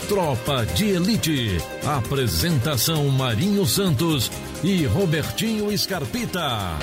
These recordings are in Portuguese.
Tropa de Elite. Apresentação Marinho Santos e Robertinho Scarpita.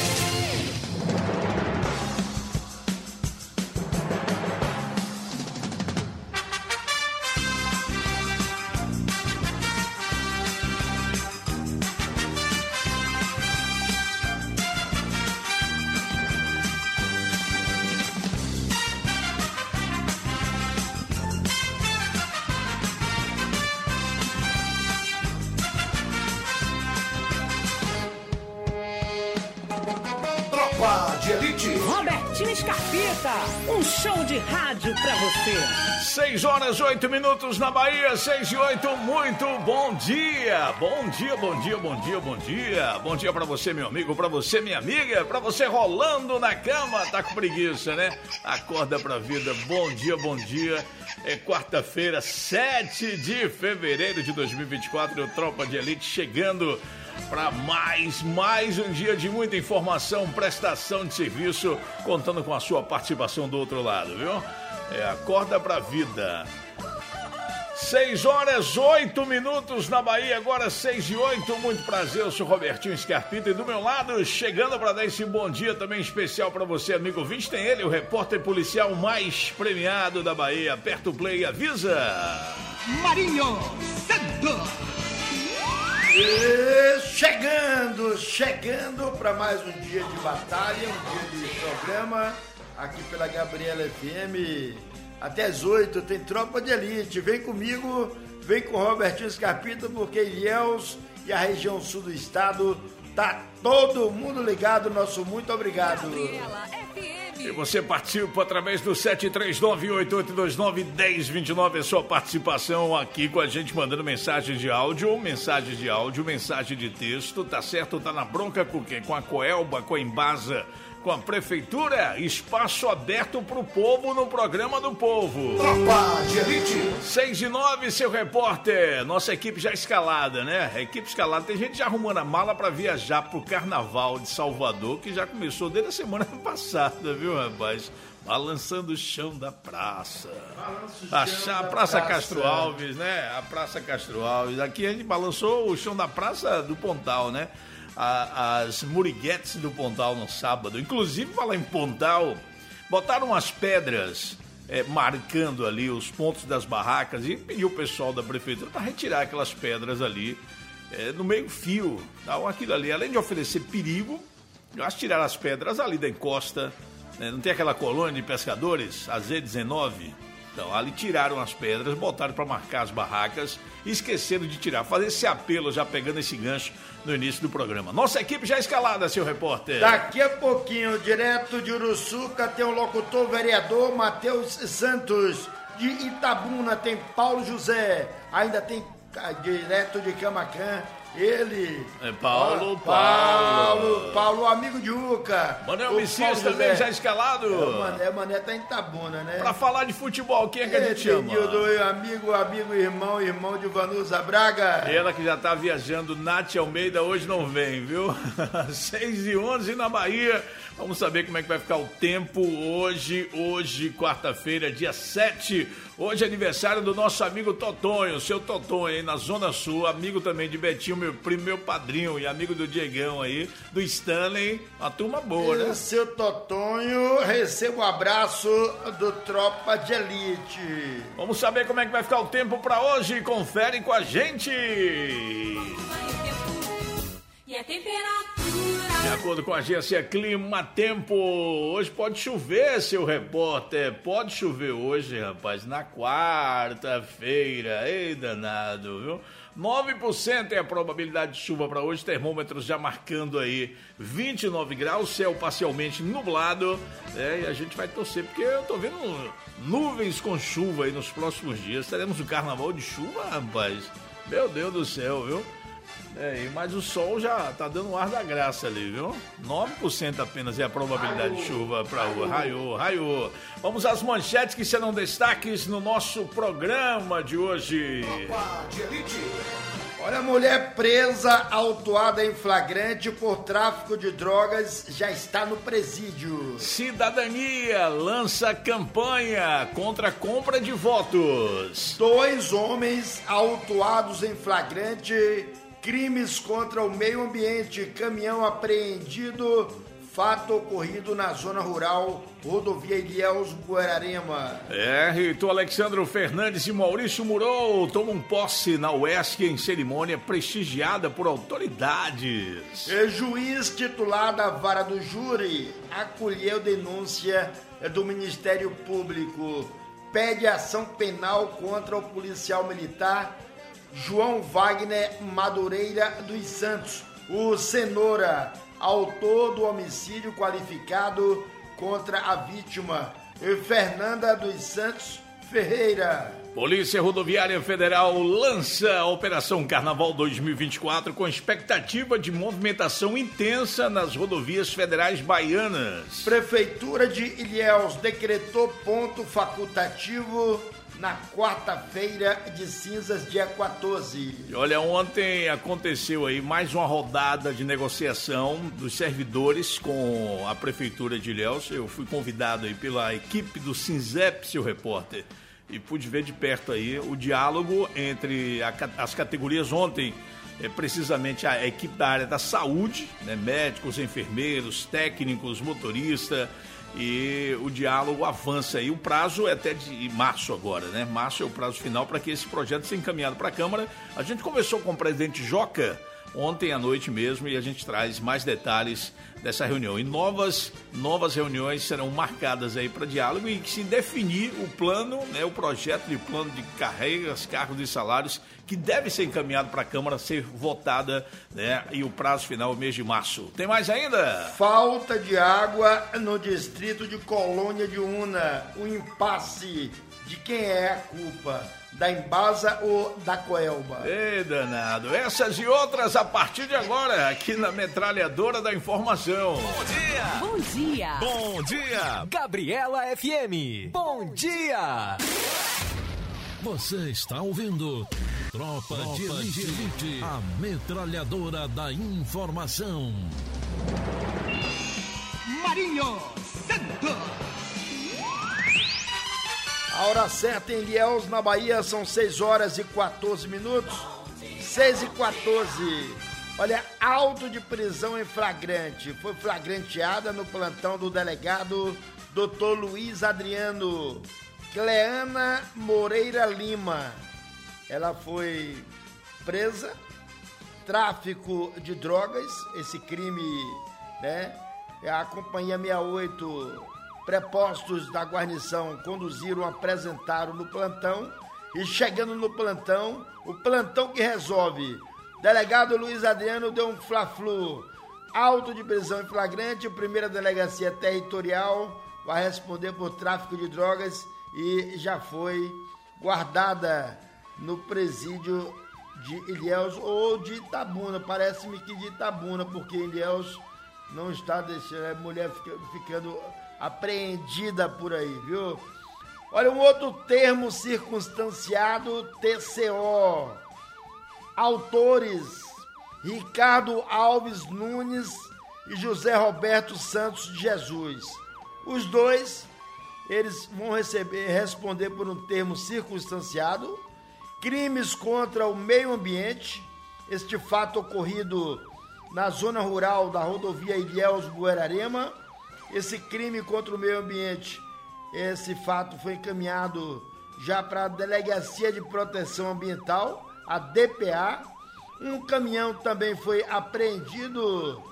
Robertinho Scarpita, um show de rádio pra você. 6h08 na Bahia, 6h08, muito bom dia. Bom dia, bom dia, bom dia, bom dia. Bom dia pra você, meu amigo, pra você, minha amiga, pra você rolando na cama, tá com preguiça, né? Acorda pra vida, bom dia, bom dia. É quarta-feira, 7 de fevereiro de 2024, o Tropa de Elite chegando para mais um dia de muita informação, prestação de serviço, contando com a sua participação do outro lado, viu? Acorda pra vida. 6h08 na Bahia, agora 6h08, muito prazer, eu sou Robertinho Scarpita e do meu lado, chegando para dar esse bom dia também especial para você, amigo ouvinte, tem ele, o repórter policial mais premiado da Bahia. Aperta o play e avisa. Marinho Santos. E chegando para mais um dia de batalha, um dia de programa, aqui pela Gabriela FM, até as 8 tem Tropa de Elite, vem comigo, vem com o Robertinho Scarpita, porque Ilhéus e a região sul do estado, tá todo mundo ligado, nosso muito obrigado. Gabriela FM. E você participa através do 73298291029, a sua participação aqui com a gente, mandando mensagens de áudio, mensagem de texto, tá certo? Tá na bronca com quem? Com a Coelba, com a Embasa, com a Prefeitura, espaço aberto pro povo no programa do povo. Tropa de Elite. 6h09, seu repórter, nossa equipe já escalada, né? A equipe escalada, tem gente já arrumando a mala para viajar pro Carnaval de Salvador, que já começou desde a semana passada, viu, rapaz? Balançando o chão da praça. A Praça Castro Alves, né? A Praça Castro Alves. Aqui a gente balançou o chão da Praça do Pontal, né? As muriguetes do Pontal no sábado. Inclusive, falar em Pontal, botaram umas pedras marcando ali os pontos das barracas e pediu o pessoal da prefeitura para retirar aquelas pedras ali no meio fio. Então, aquilo ali, além de oferecer perigo, eu acho que tiraram as pedras ali da encosta, né? Não tem aquela colônia de pescadores, a Z19? Então, ali tiraram as pedras, botaram para marcar as barracas e esqueceram de tirar. Fazer esse apelo, já pegando esse gancho no início do programa. Nossa equipe já escalada, seu repórter. Daqui a pouquinho, direto de Uruçuca, tem o locutor vereador Matheus Santos. De Itabuna tem Paulo José. Ainda tem direto de Camacan, ele. Paulo, amigo de Uca. Mané Homicídio também já escalado. Mané tá em Itabuna, né? Pra falar de futebol, quem é que a gente chama? Amigo, irmão de Vanusa Braga. Ela que já tá viajando, Nath Almeida, hoje não vem, viu? 6h11 na Bahia. Vamos saber como é que vai ficar o tempo hoje, quarta-feira, dia 7. Hoje é aniversário do nosso amigo Totonho, seu Totonho aí na Zona Sul, amigo também de Betinho, meu primo, meu padrinho e amigo do Diegão aí, do Stanley, uma turma boa, né? Seu Totonho, receba um abraço do Tropa de Elite. Vamos saber como é que vai ficar o tempo pra hoje, confere com a gente. E a temperatura. De acordo com a agência Clima Tempo, hoje pode chover, seu repórter. Pode chover hoje, rapaz, na quarta-feira. Ei, danado, viu? 9% é a probabilidade de chuva para hoje, termômetros já marcando aí 29 graus, céu parcialmente nublado, e a gente vai torcer, porque eu tô vendo nuvens com chuva aí nos próximos dias. Teremos um carnaval de chuva, rapaz. Meu Deus do céu, viu? Mas o sol já tá dando um ar da graça ali, viu? 9% apenas é a probabilidade de chuva pra rua. Raiou. Vamos às manchetes que serão destaques no nosso programa de hoje. Olha, a mulher presa, autuada em flagrante por tráfico de drogas, já está no presídio. Cidadania lança campanha contra a compra de votos. 2 homens autuados em flagrante, crimes contra o meio ambiente, caminhão apreendido, fato ocorrido na zona rural, rodovia Ilhéus Guararema. Reitor Alexandro Fernandes e Maurício Murou tomam posse na UESC em cerimônia prestigiada por autoridades. Juiz titular da vara do júri acolheu denúncia do Ministério Público, pede ação penal contra o policial militar João Wagner Madureira dos Santos, o Cenoura, autor do homicídio qualificado contra a vítima, Fernanda dos Santos Ferreira. Polícia Rodoviária Federal lança a Operação Carnaval 2024 com expectativa de movimentação intensa nas rodovias federais baianas. Prefeitura de Ilhéus decretou ponto facultativo na quarta-feira de cinzas, dia 14. E olha, ontem aconteceu aí mais uma rodada de negociação dos servidores com a Prefeitura de Ilhéus. Eu fui convidado aí pela equipe do Cinzep, seu repórter, e pude ver de perto aí o diálogo entre as categorias ontem. Precisamente a equipe da área da saúde, né, médicos, enfermeiros, técnicos, motorista, e o diálogo avança aí. O prazo é até de março agora, né? Março é o prazo final para que esse projeto seja encaminhado para a Câmara. A gente conversou com o presidente Joca ontem à noite mesmo e a gente traz mais detalhes dessa reunião. E novas reuniões serão marcadas aí para diálogo e se definir o plano, né, o projeto de plano de carreiras, cargos e salários que deve ser encaminhado para a Câmara, ser votada, né, e o prazo final é o mês de março. Tem mais ainda? Falta de água no distrito de Colônia de Una. O impasse de quem é a culpa, da Embasa ou da Coelba? Ei, danado. Essas e outras a partir de agora, aqui na Metralhadora da Informação. Bom dia! Bom dia! Bom dia! Gabriela FM. Bom dia! Você está ouvindo Tropa de Elite, a Metralhadora da Informação. Marinho Santos. A hora certa em Ilhéus, na Bahia, são 6 horas e 14 minutos. 6 e 14. Olha, auto de prisão em flagrante. Foi flagranteada no plantão do delegado Dr. Luiz Adriano. Cleana Moreira Lima. Ela foi presa. Tráfico de drogas. Esse crime, né? A Companhia 68... Prepostos da guarnição conduziram, apresentaram no plantão e chegando no plantão, o plantão que resolve. Delegado Luiz Adriano deu um fla-flu, auto de prisão em flagrante, primeira delegacia territorial vai responder por tráfico de drogas e já foi guardada no presídio de Ilhéus ou de Itabuna, parece-me que de Itabuna, porque Ilhéus não está deixando a mulher ficando apreendida por aí, viu? Olha, um outro termo circunstanciado, TCO. Autores, Ricardo Alves Nunes e José Roberto Santos de Jesus. Os dois, eles vão responder por um termo circunstanciado, crimes contra o meio ambiente, este fato ocorrido na zona rural da rodovia Ilhéus Guararema. Esse crime contra o meio ambiente, esse fato foi encaminhado já para a Delegacia de Proteção Ambiental, a DPA. Um caminhão também foi apreendido,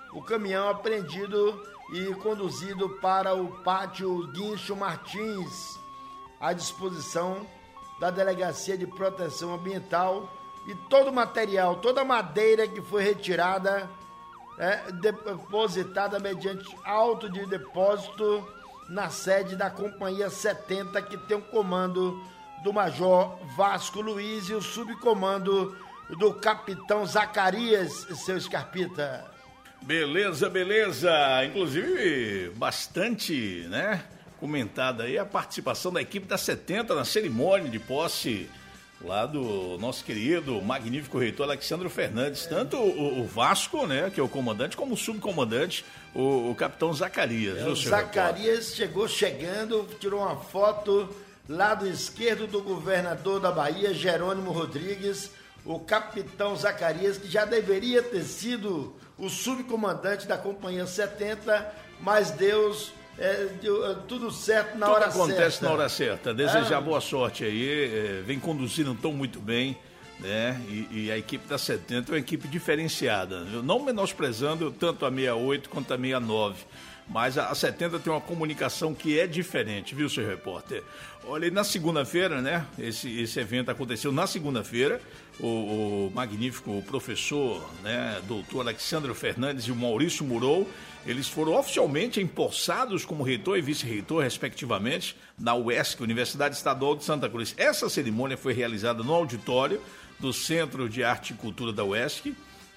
e conduzido para o pátio Guincho Martins, à disposição da Delegacia de Proteção Ambiental, e todo o material, toda a madeira que foi retirada, depositada mediante auto de depósito na sede da Companhia 70, que tem o comando do Major Vasco Luiz e o subcomando do Capitão Zacarias, seu Scarpita. Beleza. Inclusive, bastante, né, comentada aí a participação da equipe da 70 na cerimônia de posse lá do nosso querido, magnífico reitor Alexandre Fernandes, tanto o Vasco, né, que é o comandante, como o subcomandante, o capitão Zacarias. O Zacarias chegando, tirou uma foto lado esquerdo do governador da Bahia, Jerônimo Rodrigues, o capitão Zacarias, que já deveria ter sido o subcomandante da Companhia 70, mas Deus... deu tudo certo na hora certa. Tudo acontece na hora certa. Desejar boa sorte aí. Vem conduzindo tão muito bem, né? E a equipe da 70 é uma equipe diferenciada. Não menosprezando tanto a 68 quanto a 69. Mas a 70 tem uma comunicação que é diferente, viu, seu repórter? Olha, na segunda-feira, né? Esse evento aconteceu na segunda-feira. O magnífico professor, né, doutor Alexandre Fernandes e o Maurício Murou, eles foram oficialmente empossados como reitor e vice-reitor, respectivamente, na UESC, Universidade Estadual de Santa Cruz. Essa cerimônia foi realizada no auditório do Centro de Arte e Cultura da UESC.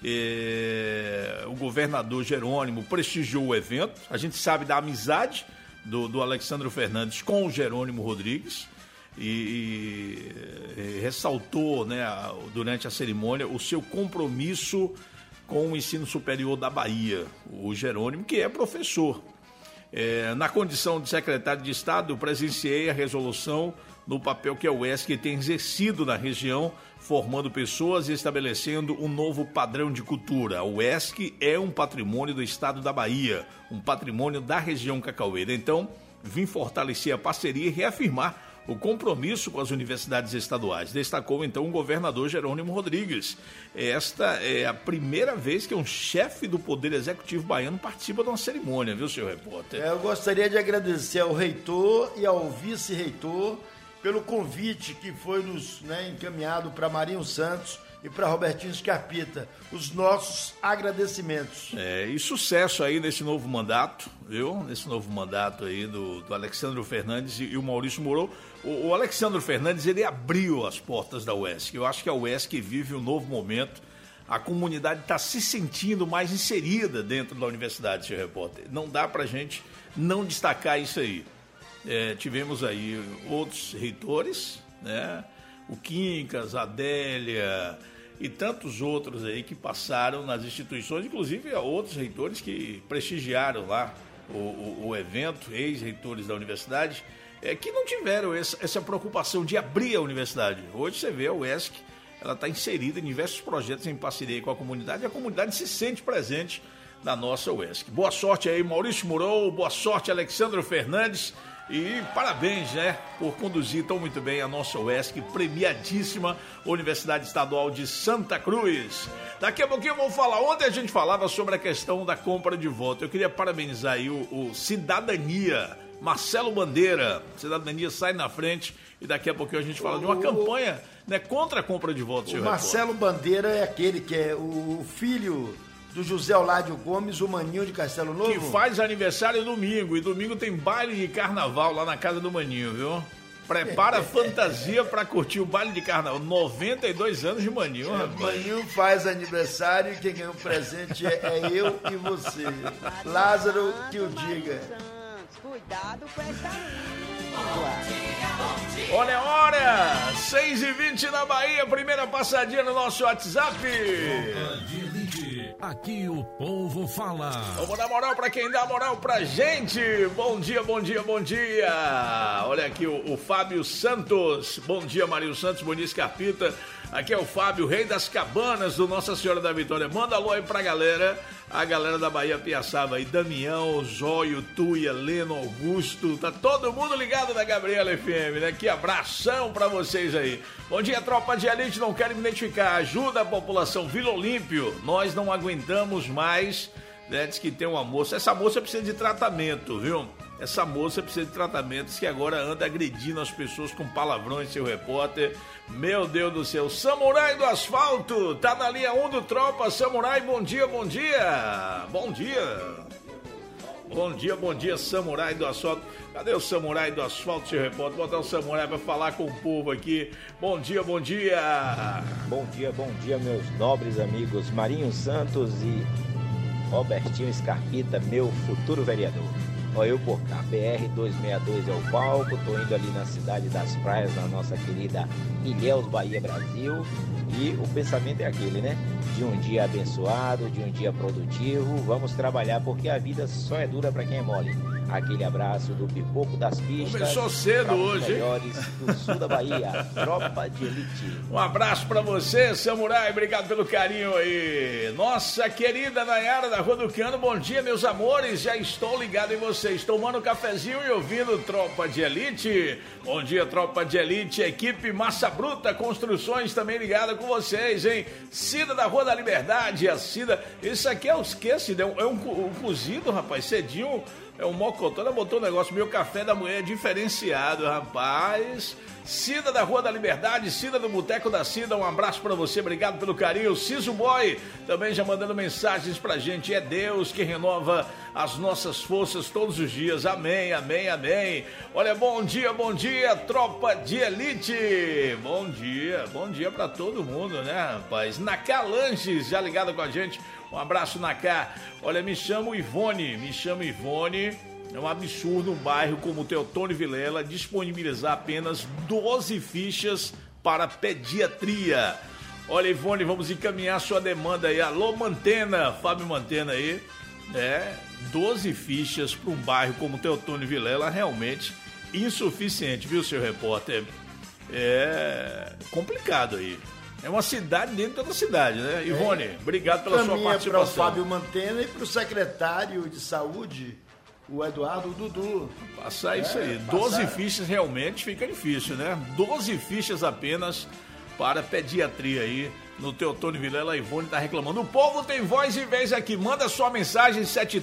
O governador Jerônimo prestigiou o evento. A gente sabe da amizade do Alexandre Fernandes com o Jerônimo Rodrigues e ressaltou, né, durante a cerimônia o seu compromisso com o ensino superior da Bahia, o Jerônimo, que é professor. Na condição de secretário de Estado, eu presenciei a resolução no papel que a UESC tem exercido na região, formando pessoas e estabelecendo um novo padrão de cultura. A UESC é um patrimônio do Estado da Bahia, um patrimônio da região cacaueira. Então, vim fortalecer a parceria e reafirmar o compromisso com as universidades estaduais. Destacou, então, o governador Jerônimo Rodrigues. Esta é a primeira vez que um chefe do Poder Executivo baiano participa de uma cerimônia, viu, senhor repórter? Eu gostaria de agradecer ao reitor e ao vice-reitor pelo convite que foi nos encaminhado para Marinho Santos e para Robertinho Scarpita. Os nossos agradecimentos. E sucesso aí nesse novo mandato, viu? Nesse novo mandato aí do Alexandre Fernandes e o Maurício Murou. O Alexandre Fernandes, ele abriu as portas da UESC. Eu acho que a UESC vive um novo momento. A comunidade está se sentindo mais inserida dentro da universidade, senhor repórter. Não dá para a gente não destacar isso aí. Tivemos aí outros reitores, né? O Quincas, a Adélia e tantos outros aí que passaram nas instituições, inclusive outros reitores que prestigiaram lá o evento, ex-reitores da universidade, que não tiveram essa preocupação de abrir a universidade. Hoje você vê a UESC, ela está inserida em diversos projetos em parceria com a comunidade e a comunidade se sente presente na nossa UESC. Boa sorte aí, Maurício Murou, boa sorte, Alexandre Fernandes. E parabéns, né, por conduzir tão muito bem a nossa UESC, premiadíssima Universidade Estadual de Santa Cruz. Daqui a pouquinho eu vou falar, ontem a gente falava sobre a questão da compra de voto. Eu queria parabenizar aí o Cidadania, Marcelo Bandeira. Cidadania sai na frente e daqui a pouquinho a gente fala de uma campanha, né, contra a compra de votos. O Marcelo Bandeira é aquele que é o filho do José Oládio Gomes, o Maninho de Castelo Novo. Que faz aniversário domingo, e domingo tem baile de carnaval lá na casa do Maninho, viu? Prepara a fantasia para curtir o baile de carnaval. 92 anos de Maninho, rapaz. Maninho faz aniversário e quem ganha um presente é eu e você. Lázaro, que o diga. Cuidado com essa Olha a hora! 6h20 na Bahia, primeira passadinha no nosso WhatsApp. Aqui o povo fala. Vamos dar moral pra quem dá moral pra gente. Bom dia, bom dia, bom dia. Olha aqui o Fábio Santos. Bom dia, Marinho Santos, bom dia, Scarpita. Aqui é o Fábio, rei das cabanas do Nossa Senhora da Vitória. Manda alô aí pra galera. A galera da Bahia Piaçaba aí, Damião, Zóio, Tuia, Leno, Augusto, tá todo mundo ligado na Gabriela FM, né? Que abração pra vocês aí. Bom dia, tropa de elite, não quero me identificar, ajuda a população Vila Olímpio, nós não aguentamos mais, né? Diz que tem uma moça, essa moça precisa de tratamento, viu? Essa moça precisa de tratamentos que agora anda agredindo as pessoas com palavrões, seu repórter. Meu Deus do céu. Samurai do Asfalto, tá na linha 1 do Tropa. Samurai, bom dia, bom dia. Bom dia. Bom dia, bom dia, Samurai do Asfalto. Cadê o Samurai do Asfalto, seu repórter? Vou botar o Samurai pra falar com o povo aqui. Bom dia, bom dia. Bom dia, meus nobres amigos Marinho Santos e Robertinho Scarpita, meu futuro vereador. Olha, eu por cá, BR-262 é o palco, tô indo ali na Cidade das Praias, na nossa querida Ilhéus, Bahia, Brasil. E o pensamento é aquele, né? De um dia abençoado, de um dia produtivo. Vamos trabalhar porque a vida só é dura para quem é mole. Aquele abraço do Pipoco das Pistas. Começou cedo hoje, hein? Melhores do sul da Bahia, Tropa de Elite. Um abraço pra você, Samurai, obrigado pelo carinho aí. Nossa querida Nayara da Rua do Cano, bom dia, meus amores, já estou ligado em vocês, tomando um cafezinho e ouvindo Tropa de Elite. Bom dia, Tropa de Elite, equipe Massa Bruta Construções também ligada com vocês, hein? Cida da Rua da Liberdade, a Cida, isso aqui é o que, Cida? É um cozido, rapaz, cedinho. É um mocotó, ela botou um negócio, meu café da manhã é diferenciado, rapaz. Cida da Rua da Liberdade, Cida do Boteco da Cida, um abraço pra você, obrigado pelo carinho. Ciso Boy, também já mandando mensagens pra gente, é Deus que renova as nossas forças todos os dias, amém, amém, amém. Olha, bom dia, Tropa de Elite, bom dia pra todo mundo, né, rapaz. Naká Lanches, já ligado com a gente, um abraço, Naká. Olha, me chamo Ivone. É um absurdo um bairro como o Teotônio Vilela disponibilizar apenas 12 fichas para pediatria. Olha, Ivone, vamos encaminhar sua demanda aí. Alô, Mantena, Fábio Mantena aí. 12 fichas para um bairro como o Teotônio Vilela, realmente insuficiente, viu, seu repórter? É complicado aí. É uma cidade dentro da cidade, né? Ivone, obrigado pela sua participação. Para o Fábio Mantena e para o secretário de saúde, o Eduardo Dudu. Passar isso aí. 12 fichas realmente fica difícil, né? 12 fichas apenas para pediatria aí no Teotônio Vilela. A Ivone tá reclamando. O povo tem voz e vez aqui. Manda sua mensagem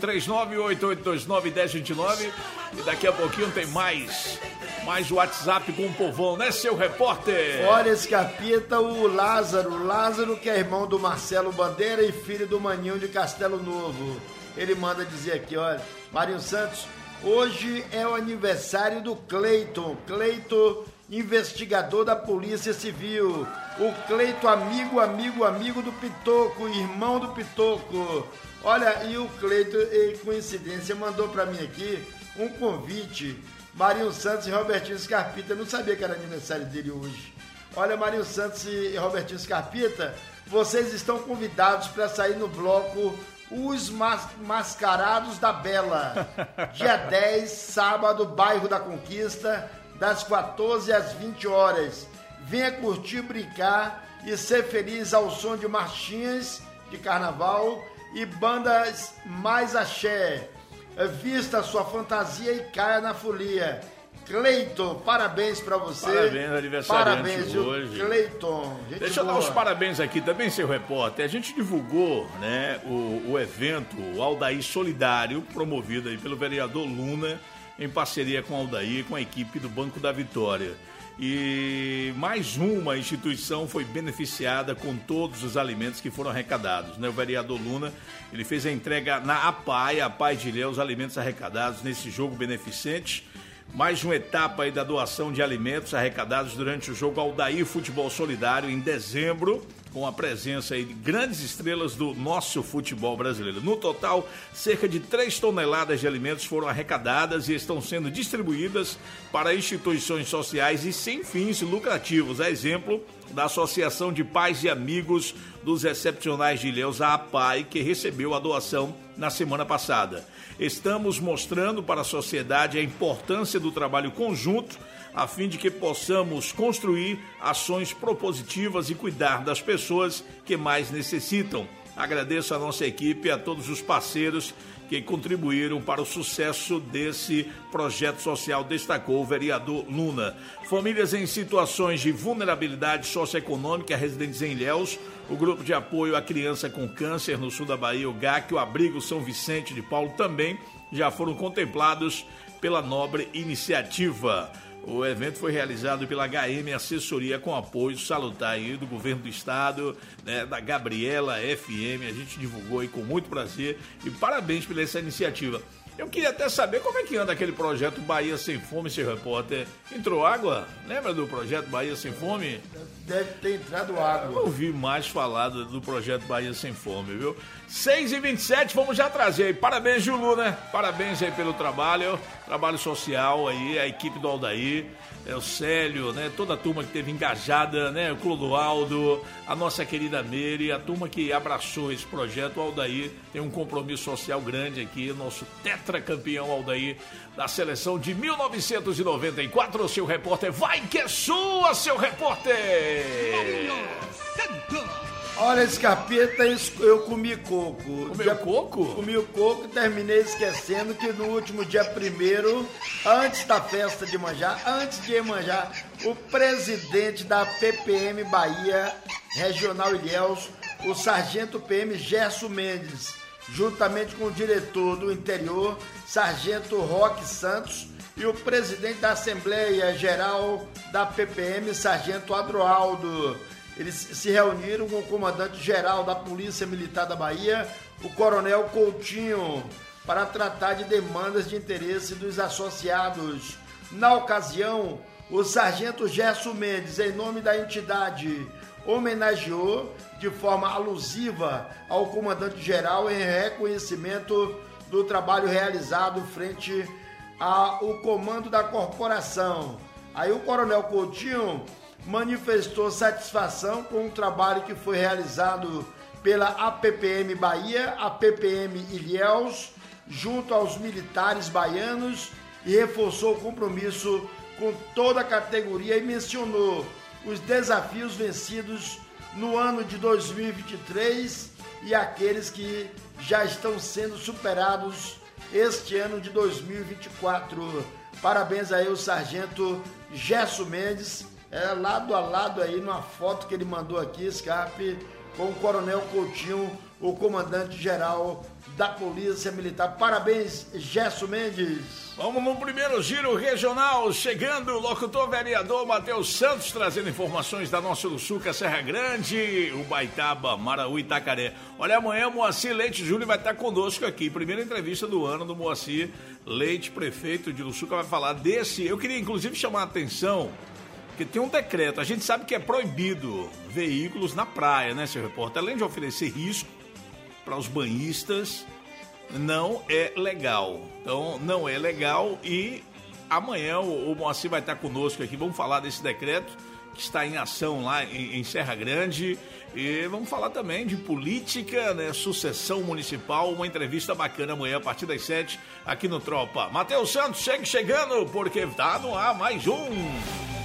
739-8829-1029 e daqui a pouquinho tem mais WhatsApp com o povão, né, seu repórter? Olha esse capita, o Lázaro que é irmão do Marcelo Bandeira e filho do Maninho de Castelo Novo. Ele manda dizer aqui, olha, Marinho Santos, hoje é o aniversário do Cleiton, investigador da Polícia Civil. O Cleiton, amigo do Pitoco, irmão do Pitoco. Olha, e o Cleiton, coincidência, mandou pra mim aqui um convite. Marinho Santos e Robertinho Scarpita, eu não sabia que era aniversário dele hoje. Olha, Marinho Santos e Robertinho Scarpita, vocês estão convidados para sair no bloco Os Mascarados da Bela. Dia 10, sábado, bairro da Conquista, das 14 às 20 horas. Venha curtir, brincar e ser feliz ao som de marchinhas de carnaval e bandas mais axé. Vista a sua fantasia e caia na folia. Cleiton, parabéns pra você. Parabéns, aniversariante parabéns, hoje. Cleiton. Deixa eu dar os parabéns aqui também, seu repórter. A gente divulgou, né, o evento, o Aldair Solidário, promovido aí pelo vereador Luna, em parceria com o Aldair, com a equipe do Banco da Vitória. E mais uma instituição foi beneficiada com todos os alimentos que foram arrecadados, né? O vereador Luna, ele fez a entrega na APAI de Ilhéus, os alimentos arrecadados nesse jogo beneficente. Mais uma etapa aí da doação de alimentos arrecadados durante o jogo Aldair Futebol Solidário em dezembro, com a presença aí de grandes estrelas do nosso futebol brasileiro. No total, cerca de 3 toneladas de alimentos foram arrecadadas e estão sendo distribuídas para instituições sociais e sem fins lucrativos. A exemplo da Associação de Pais e Amigos dos Excepcionais de Ilhéus, a APAI, que recebeu a doação na semana passada. Estamos mostrando para a sociedade a importância do trabalho conjunto a fim de que possamos construir ações propositivas e cuidar das pessoas que mais necessitam. Agradeço a nossa equipe e a todos os parceiros que contribuíram para o sucesso desse projeto social, destacou o vereador Luna. Famílias em situações de vulnerabilidade socioeconômica residentes em Ilhéus, o Grupo de Apoio à Criança com Câncer no sul da Bahia, o GAC, o Abrigo São Vicente de Paulo, também já foram contemplados pela nobre iniciativa. O evento foi realizado pela HM Assessoria com apoio salutar aí do Governo do Estado, né, da Gabriela FM. A gente divulgou aí com muito prazer e parabéns pela essa iniciativa. Eu queria até saber como é que anda aquele projeto Bahia Sem Fome, seu repórter. Entrou água? Lembra do projeto Bahia Sem Fome? Deve ter entrado água. Eu ouvi mais falar do projeto Bahia Sem Fome, viu? 6h27, vamos já trazer aí. Parabéns, Julu, né? Parabéns aí pelo trabalho social aí, a equipe do Aldair, o Célio, né? Toda a turma que esteve engajada, né? O Clodoaldo, a nossa querida Meire, a turma que abraçou esse projeto. O Aldair tem um compromisso social grande aqui, nosso tetracampeão Aldair da seleção de 1994. O seu repórter, vai que é sua, seu repórter! Olha, Scarpeta, eu comi coco. Comeu coco? Comi o coco e terminei esquecendo que no último dia 1º, antes da festa de Iemanjá, o presidente da PPM Bahia, Regional Ilhéus, o sargento PM Gerson Mendes, juntamente com o diretor do interior, sargento Roque Santos, e o presidente da Assembleia Geral da PPM, sargento Adroaldo. Eles se reuniram com o comandante-geral da Polícia Militar da Bahia, o coronel Coutinho, para tratar de demandas de interesse dos associados. Na ocasião, o sargento Gerson Mendes, em nome da entidade, homenageou de forma alusiva ao comandante-geral em reconhecimento do trabalho realizado frente ao comando da corporação. Aí o coronel Coutinho manifestou satisfação com o trabalho que foi realizado pela APPM Bahia, a PPM Ilhéus, junto aos militares baianos, e reforçou o compromisso com toda a categoria e mencionou os desafios vencidos no ano de 2023 e aqueles que já estão sendo superados este ano de 2024. Parabéns aí ao sargento Gerson Mendes, lado a lado aí numa foto que ele mandou aqui, Scarpe, com o coronel Coutinho, o comandante-geral da Polícia Militar. Parabéns, Gerson Mendes. Vamos no primeiro giro regional, chegando o locutor vereador Matheus Santos, trazendo informações da nossa Uruçuca, Serra Grande, Ubaitaba, Maraú e Itacaré. Olha, amanhã o Moacir Leite Júnior vai estar conosco aqui, primeira entrevista do ano do Moacir Leite, prefeito de Uruçuca, vai falar desse. Eu queria inclusive chamar a atenção, porque tem um decreto, a gente sabe que é proibido veículos na praia, né, seu repórter? Além de oferecer risco para os banhistas, não é legal. Então, não é legal e amanhã o Moacir vai estar conosco aqui, vamos falar desse decreto que está em ação lá em Serra Grande e vamos falar também de política, né, sucessão municipal, uma entrevista bacana amanhã a partir das 7 aqui no Tropa. Matheus Santos, chegando, porque tá no ar mais um...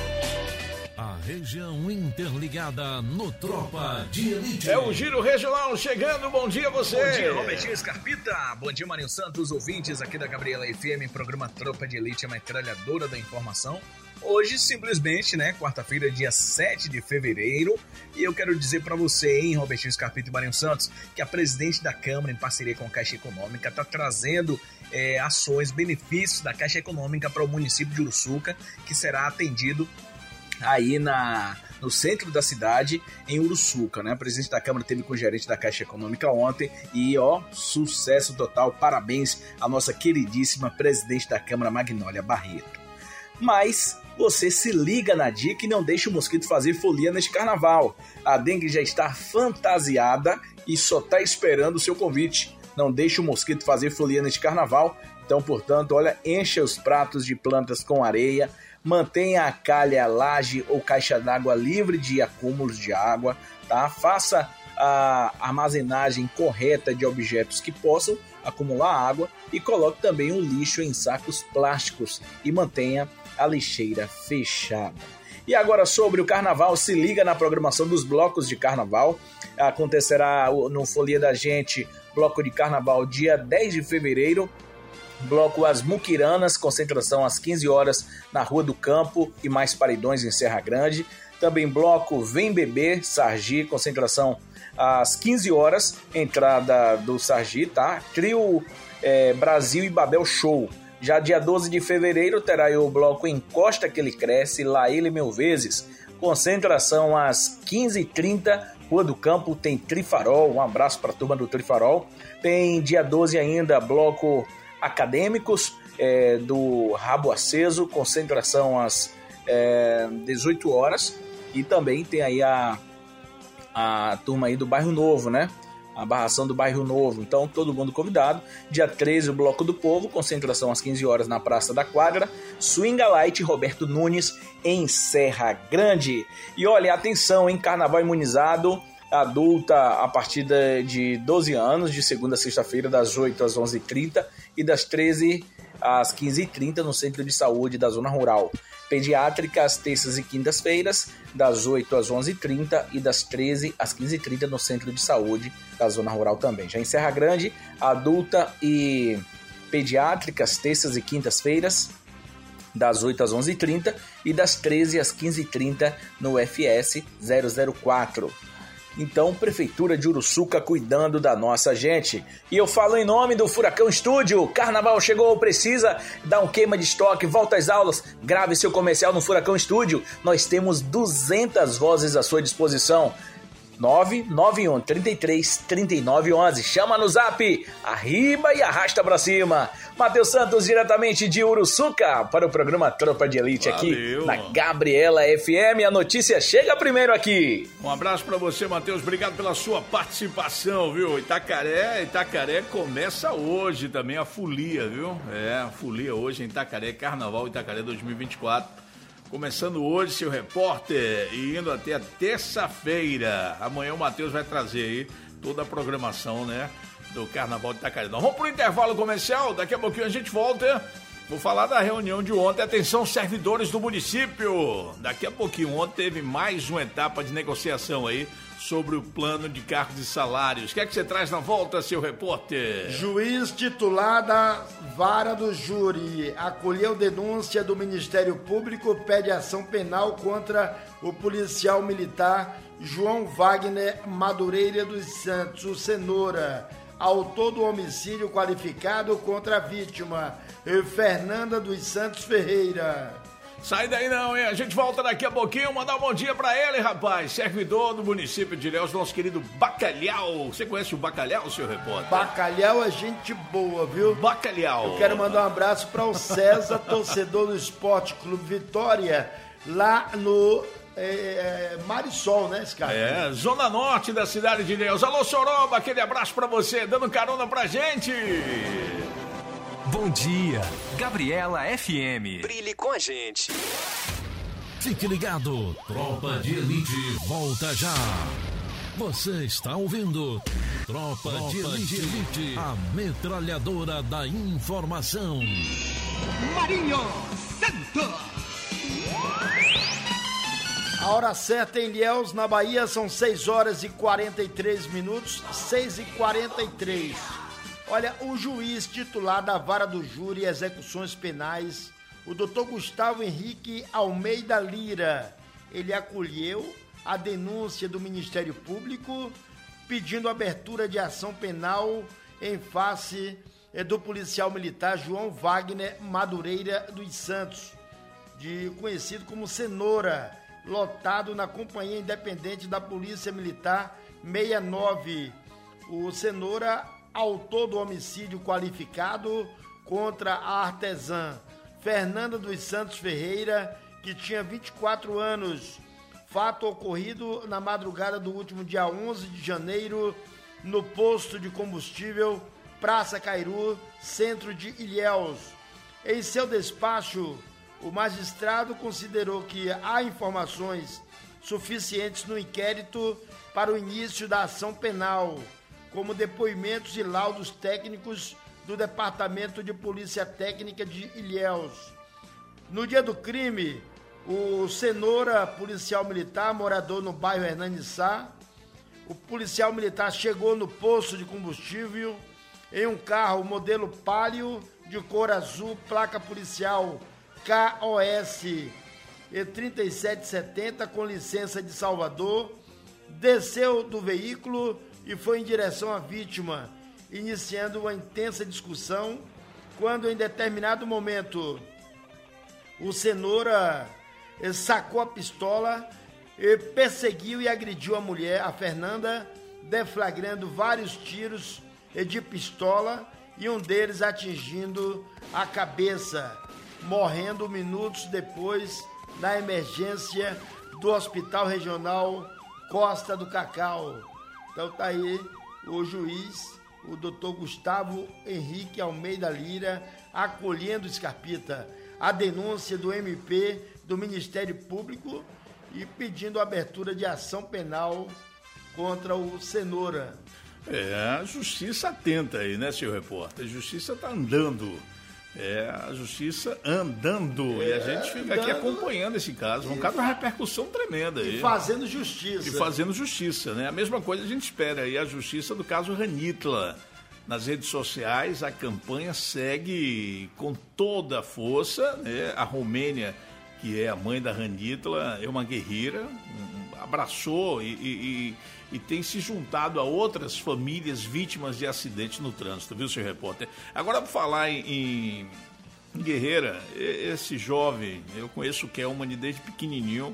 A região interligada no Tropa de Elite. É o Giro Regional chegando, bom dia a você. Bom dia, Robertinho Scarpita. Bom dia, Marinho Santos, ouvintes aqui da Gabriela FM, programa Tropa de Elite, a metralhadora da informação. Hoje, simplesmente, né, quarta-feira, dia 7 de fevereiro, e eu quero dizer para você, hein, Robertinho Scarpita e Marinho Santos, que a presidente da Câmara, em parceria com a Caixa Econômica, está trazendo ações, benefícios da Caixa Econômica para o município de Uruçuca, que será atendido aí no centro da cidade, em Uruçuca, né? O presidente da Câmara esteve com o gerente da Caixa Econômica ontem e, sucesso total, parabéns à nossa queridíssima presidente da Câmara, Magnólia Barreto. Mas você se liga na dica e não deixa o mosquito fazer folia neste carnaval. A dengue já está fantasiada e só está esperando o seu convite. Não deixe o mosquito fazer folia neste carnaval. Então, portanto, encha os pratos de plantas com areia, mantenha a calha, laje ou caixa d'água livre de acúmulos de água, tá? Faça a armazenagem correta de objetos que possam acumular água e coloque também o lixo em sacos plásticos e mantenha a lixeira fechada. E agora sobre o carnaval, se liga na programação dos blocos de carnaval. Acontecerá no Folia da Gente, bloco de carnaval dia 10 de fevereiro, bloco As Muquiranas, concentração às 15 horas na Rua do Campo e mais paredões em Serra Grande. Também bloco Vem Beber, Sargi, concentração às 15 horas, entrada do Sargi, tá? Trio Brasil e Babel Show. Já dia 12 de fevereiro terá aí o bloco Encosta que ele cresce, Lá Ele Mil Vezes, concentração às 15h30, Rua do Campo, tem Trifarol, um abraço para a turma do Trifarol. Tem dia 12 ainda, bloco acadêmicos do Rabo Aceso, concentração às 18 horas, e também tem aí a turma aí do Bairro Novo, né? A barração do Bairro Novo. Então, todo mundo convidado. Dia 13, o Bloco do Povo, concentração às 15 horas na Praça da Quadra. Swing Light Roberto Nunes, em Serra Grande. E olha, atenção, hein? Carnaval imunizado, adulta a partir de 12 anos, de segunda a sexta-feira, das 8 às 11h30 e das 13 às 15h30 no Centro de Saúde da Zona Rural. Pediátrica às terças e quintas-feiras, das 8 às 11h30 e das 13 às 15h30 no Centro de Saúde da Zona Rural também. Já em Serra Grande, adulta e pediátrica às terças e quintas-feiras, das 8 às 11h30 e das 13 às 15h30 no FS 004. Então, Prefeitura de Uruçuca cuidando da nossa gente. E eu falo em nome do Furacão Estúdio. Carnaval chegou, precisa dar um queima de estoque, volta às aulas, grave seu comercial no Furacão Estúdio. Nós temos 200 vozes à sua disposição. 991 33 39 11. Chama no zap, arriba e arrasta pra cima. Matheus Santos, diretamente de Uruçuca, para o programa Tropa de Elite. Valeu. Aqui na Gabriela FM. A notícia chega primeiro aqui. Um abraço pra você, Matheus. Obrigado pela sua participação, viu? Itacaré começa hoje também a folia, viu? A folia hoje em Itacaré, Carnaval Itacaré 2024. Começando hoje, seu repórter, e indo até a terça-feira. Amanhã o Matheus vai trazer aí toda a programação, né, do Carnaval de Itacaré. Nós vamos pro intervalo comercial, daqui a pouquinho a gente volta. Vou falar da reunião de ontem. Atenção, servidores do município. Daqui a pouquinho, ontem teve mais uma etapa de negociação aí sobre o plano de cargos e salários. O que é que você traz na volta, seu repórter? Juiz titular da Vara do Júri acolheu denúncia do Ministério Público, pede ação penal contra o policial militar João Wagner Madureira dos Santos, o Cenoura, autor do homicídio qualificado contra a vítima, Fernanda dos Santos Ferreira. Sai daí não, hein? A gente volta daqui a pouquinho, mandar um bom dia pra ele, rapaz. Servidor do município de Ilhéus, nosso querido Bacalhau. Você conhece o Bacalhau, seu repórter? Bacalhau é gente boa, viu? Bacalhau. Eu quero mandar um abraço para o César, torcedor do Esporte Clube Vitória, lá no Marisol, né, esse cara? Zona Norte da cidade de Ilhéus. Alô, Soroba, aquele abraço pra você, dando carona pra gente. Bom dia, Gabriela FM. Brilhe com a gente. Fique ligado, Tropa de Elite volta já. Você está ouvindo Tropa de Elite, a metralhadora da informação. Marinho Santos. A hora certa em Ilhéus, na Bahia, são 6 horas e 43 minutos, 6h43. Olha, o juiz titular da Vara do Júri e Execuções Penais, o Dr. Gustavo Henrique Almeida Lira, ele acolheu a denúncia do Ministério Público pedindo abertura de ação penal em face do policial militar João Wagner Madureira dos Santos, conhecido como Cenoura, lotado na Companhia Independente da Polícia Militar 69. O Cenoura, autor do homicídio qualificado contra a artesã Fernanda dos Santos Ferreira, que tinha 24 anos. Fato ocorrido na madrugada do último dia 11 de janeiro, no posto de combustível Praça Cairu, centro de Ilhéus. Em seu despacho, o magistrado considerou que há informações suficientes no inquérito para o início da ação penal, como depoimentos e laudos técnicos do Departamento de Polícia Técnica de Ilhéus. No dia do crime, o Cenoura, policial militar, morador no bairro Hernani Sá, o policial militar chegou no posto de combustível em um carro modelo Palio de cor azul, placa policial KOS 3770, com licença de Salvador, desceu do veículo e foi em direção à vítima, iniciando uma intensa discussão, quando em determinado momento o Cenoura sacou a pistola, perseguiu e agrediu a mulher, a Fernanda, deflagrando vários tiros de pistola e um deles atingindo a cabeça, morrendo minutos depois na emergência do Hospital Regional Costa do Cacau. Então tá aí o juiz, o doutor Gustavo Henrique Almeida Lira, acolhendo, Scarpita, a denúncia do MP do Ministério Público e pedindo a abertura de ação penal contra o Cenoura. A justiça atenta aí, né, senhor repórter? A justiça tá andando. A justiça andando. E a gente fica aqui acompanhando esse caso. Um caso de repercussão tremenda aí. E fazendo justiça. Né? A mesma coisa a gente espera aí, a justiça do caso Ranitla. Nas redes sociais, a campanha segue com toda a força, né? A Romênia, que é a mãe da Ranitla, é uma guerreira, abraçou e tem se juntado a outras famílias vítimas de acidentes no trânsito, viu, senhor repórter? Agora, para falar em guerreira, esse jovem, eu conheço o Kelman desde pequenininho,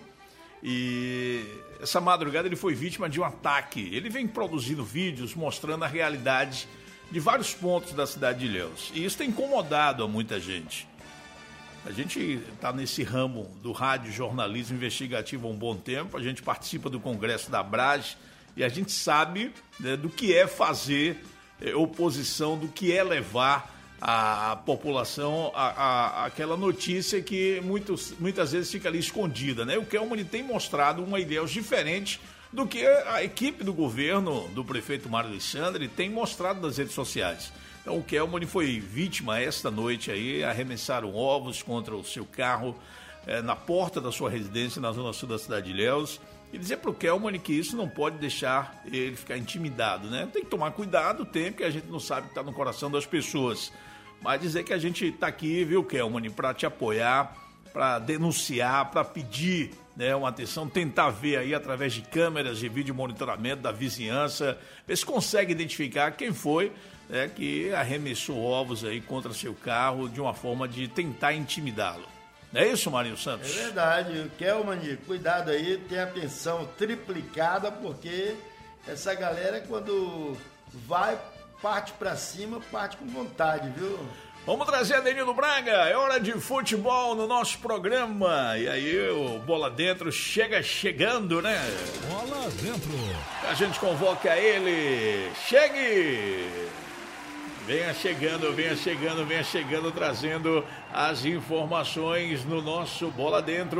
e essa madrugada ele foi vítima de um ataque. Ele vem produzindo vídeos mostrando a realidade de vários pontos da cidade de Ilhéus, e isso tem incomodado a muita gente. A gente está nesse ramo do rádio jornalismo investigativo há um bom tempo, a gente participa do congresso da Abrage e a gente sabe, né, do que é fazer oposição, do que é levar a população aquela notícia que muitas vezes fica ali escondida, né? O Kelman tem mostrado uma Ilhéus diferente do que a equipe do governo, do prefeito Mário Alexandre, tem mostrado nas redes sociais. Então o Kelman foi vítima esta noite aí, arremessaram ovos contra o seu carro na porta da sua residência na zona sul da cidade de Ilhéus. E dizer para o Kelman que isso não pode deixar ele ficar intimidado, né? Tem que tomar cuidado, porque a gente não sabe o que está no coração das pessoas. Mas dizer que a gente está aqui, viu, Kelman, para te apoiar, para denunciar, para pedir, né, uma atenção, tentar ver aí através de câmeras de vídeo monitoramento da vizinhança, ver se consegue identificar quem foi, né, que arremessou ovos aí contra seu carro de uma forma de tentar intimidá-lo. Não é isso, Marinho Santos? É verdade. Kelman, cuidado aí, tem atenção triplicada, porque essa galera, quando vai, parte pra cima, parte com vontade, viu? Vamos trazer Adelino Braga, é hora de futebol no nosso programa. E aí o Bola Dentro chegando, né? Bola Dentro. A gente convoca ele. Chegue! Venha chegando, trazendo as informações no nosso Bola Dentro.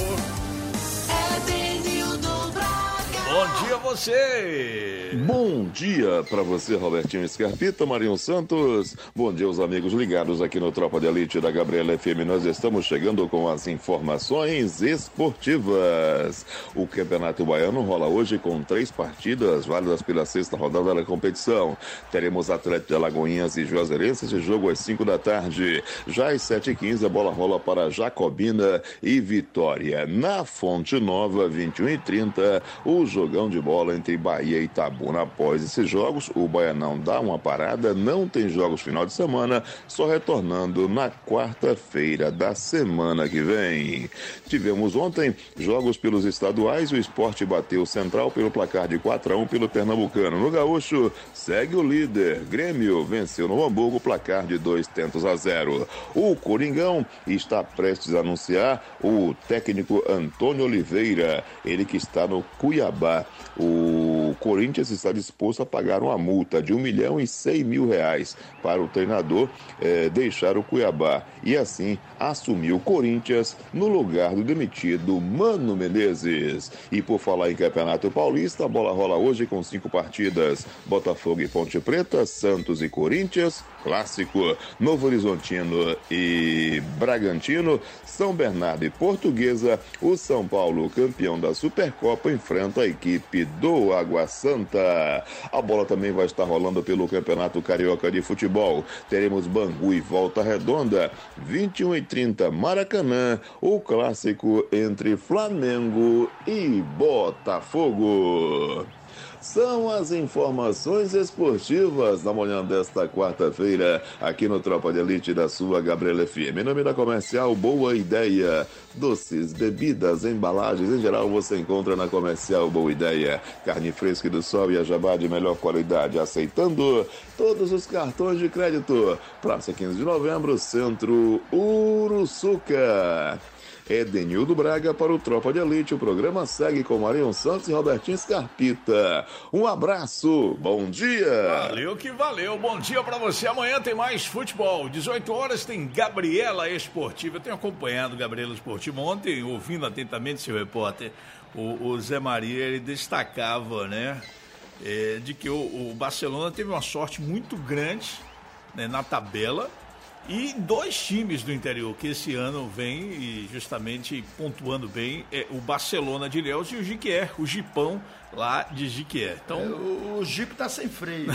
Bom dia a você! Bom dia para você, Robertinho Scarpita, Marinho Santos. Bom dia aos amigos ligados aqui no Tropa de Elite da Gabriela FM. Nós estamos chegando com as informações esportivas. O Campeonato Baiano rola hoje com 3 partidas válidas pela 6ª rodada da competição. Teremos Atlético de Alagoinhas e Juazeirense, esse jogo às 5 da tarde. Já às 7h15 a bola rola para Jacobina e Vitória. Na Fonte Nova, 21h30, o jogão de bola entre Bahia e Itabuna. Após esses jogos, o Baianão dá uma parada, não tem jogos final de semana, só retornando na quarta-feira da semana que vem. Tivemos ontem jogos pelos estaduais, o Sport bateu o Central pelo placar de 4-1 pelo Pernambucano. No Gaúcho, segue o líder, Grêmio venceu no Hamburgo, placar de 2-0. O Coringão está prestes a anunciar o técnico Antônio Oliveira, ele que está no Cuiabá. O Corinthians está disposto a pagar uma multa de R$1.100.000 para o treinador deixar o Cuiabá e assim assumir o Corinthians no lugar do demitido Mano Menezes. E por falar em Campeonato Paulista, a bola rola hoje com 5 partidas: Botafogo e Ponte Preta, Santos e Corinthians, Clássico, Novo Horizontino e Bragantino, São Bernardo e Portuguesa. O São Paulo, campeão da Supercopa, enfrenta a equipe do Água Santa. A bola também vai estar rolando pelo Campeonato Carioca de Futebol. Teremos Bangu e Volta Redonda, 21h30, Maracanã, o clássico entre Flamengo e Botafogo. são as informações esportivas da manhã desta quarta-feira, aqui no Tropa de Elite da sua Gabriela FM. Em nome da Comercial Boa Ideia, doces, bebidas, embalagens, em geral você encontra na Comercial Boa Ideia. Carne fresca do sol e a jabá de melhor qualidade, aceitando todos os cartões de crédito. Praça 15 de Novembro, Centro Uruçuca. Edenildo Braga para o Tropa de Elite. O programa segue com Marinho Santos e Robertinho Scarpita. Um abraço, bom dia! Valeu que valeu, bom dia pra você. Amanhã tem mais futebol, 18 horas tem Gabriela Esportiva. Eu tenho acompanhado Gabriela Esportiva ontem, ouvindo atentamente seu repórter, o Zé Maria, ele destacava, né, de que o Barcelona teve uma sorte muito grande, né, na tabela. E dois times do interior que esse ano vem e justamente pontuando bem é o Barcelona de Ilhéus e o Jiquié, o Jipão lá de Jiquié. Então, o Jipe tá sem freio.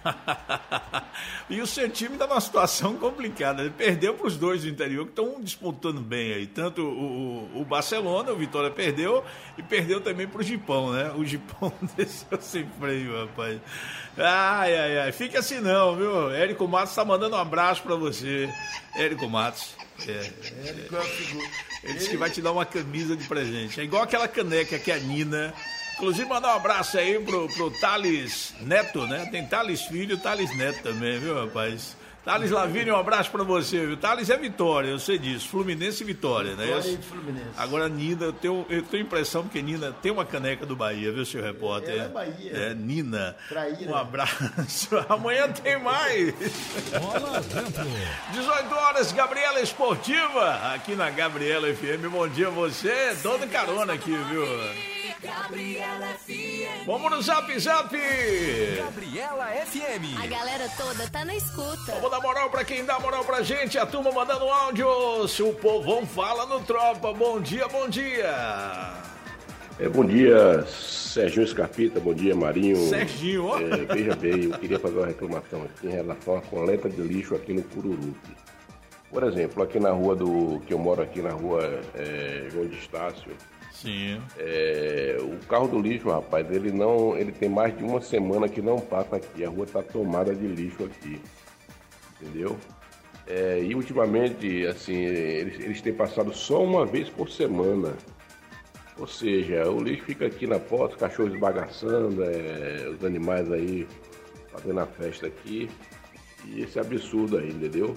E o seu time tá numa situação complicada. Ele perdeu para os dois do interior que estão disputando bem aí. Tanto o Barcelona, o Vitória perdeu e perdeu também para o Jipão, né? O Jipão desceu sem freio, rapaz. Ai. Fica assim não, viu? Érico Matos tá mandando um abraço para você. Érico Matos. Érico é uma figura. Ele disse que vai te dar uma camisa de presente. É igual aquela caneca que a Nina... Inclusive, mandar um abraço aí pro Thales Neto, né? Tem Thales Filho e Thales Neto também, viu, rapaz? Thales Lavínia, um abraço pra você, viu? Thales é Vitória, eu sei disso. Fluminense e Vitória, né? Vitória e Fluminense. Agora, Nina, eu tenho impressão que Nina tem uma caneca do Bahia, viu, seu repórter? Ela é Bahia. É, Nina. Traíra. Um abraço. Amanhã tem mais. Bola dentro. 18 horas, Gabriela Esportiva, aqui na Gabriela FM. Bom dia a você. Dona carona aqui, viu? Gabriela FM. Vamos no Zap. Gabriela FM. A galera toda tá na escuta. Vamos dar moral pra quem dá moral pra gente. A turma mandando áudio. Se o povão fala no Tropa. Bom dia. Bom dia, Serginho Scarpita. Bom dia, Marinho. Serginho, ó. Veja bem, eu queria fazer uma reclamação aqui em relação à coleta de lixo aqui no Cururupi. Por exemplo, aqui na rua que eu moro aqui na rua João de Estácio. Sim. O carro do lixo, rapaz, ele tem mais de uma semana que não passa aqui. A rua tá tomada de lixo aqui, entendeu? E ultimamente, assim, eles têm passado só uma vez por semana. Ou seja, o lixo fica aqui na porta, os cachorros esbagaçando, os animais aí fazendo a festa aqui. E esse absurdo aí, entendeu?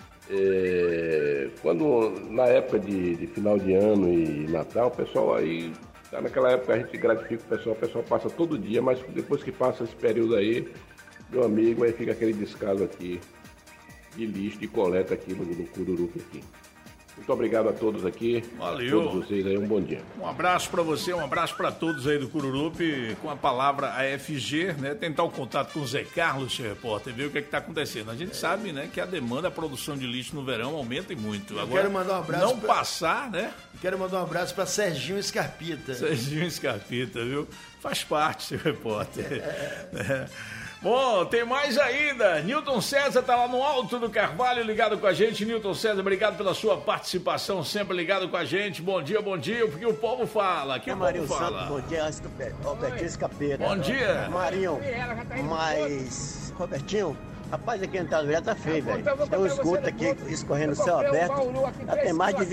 Na época de final de ano e Natal, o pessoal aí, naquela época a gente gratifica o pessoal passa todo dia, mas depois que passa esse período aí, meu amigo, aí fica aquele descaso aqui de lixo, de coleta aqui no Cururupi aqui. Muito obrigado a todos aqui. Valeu. A todos vocês aí, um bom dia. Um abraço para você, um abraço para todos aí do Cururupi, com a palavra AFG, né? Tentar o contato com o Zé Carlos, seu repórter, ver o que está acontecendo. A gente sabe, né, que a demanda, a produção de lixo no verão aumenta e muito. Agora, quero mandar um abraço passar, né? Quero mandar um abraço para Serginho Scarpita. Serginho Scarpita, viu? Faz parte, seu repórter. Bom, tem mais ainda. Newton César tá lá no Alto do Carvalho ligado com a gente. Newton César, obrigado pela sua participação, sempre ligado com a gente. Bom dia, porque o povo fala. Aqui o povo fala. Bom dia, Robertinho Escapeira. Bom dia. Marinho, mas, Robertinho, rapaz, aqui no Itaduvirá tá feio, velho. Tem um esgoto aqui escorrendo no céu aberto. Já tem mais de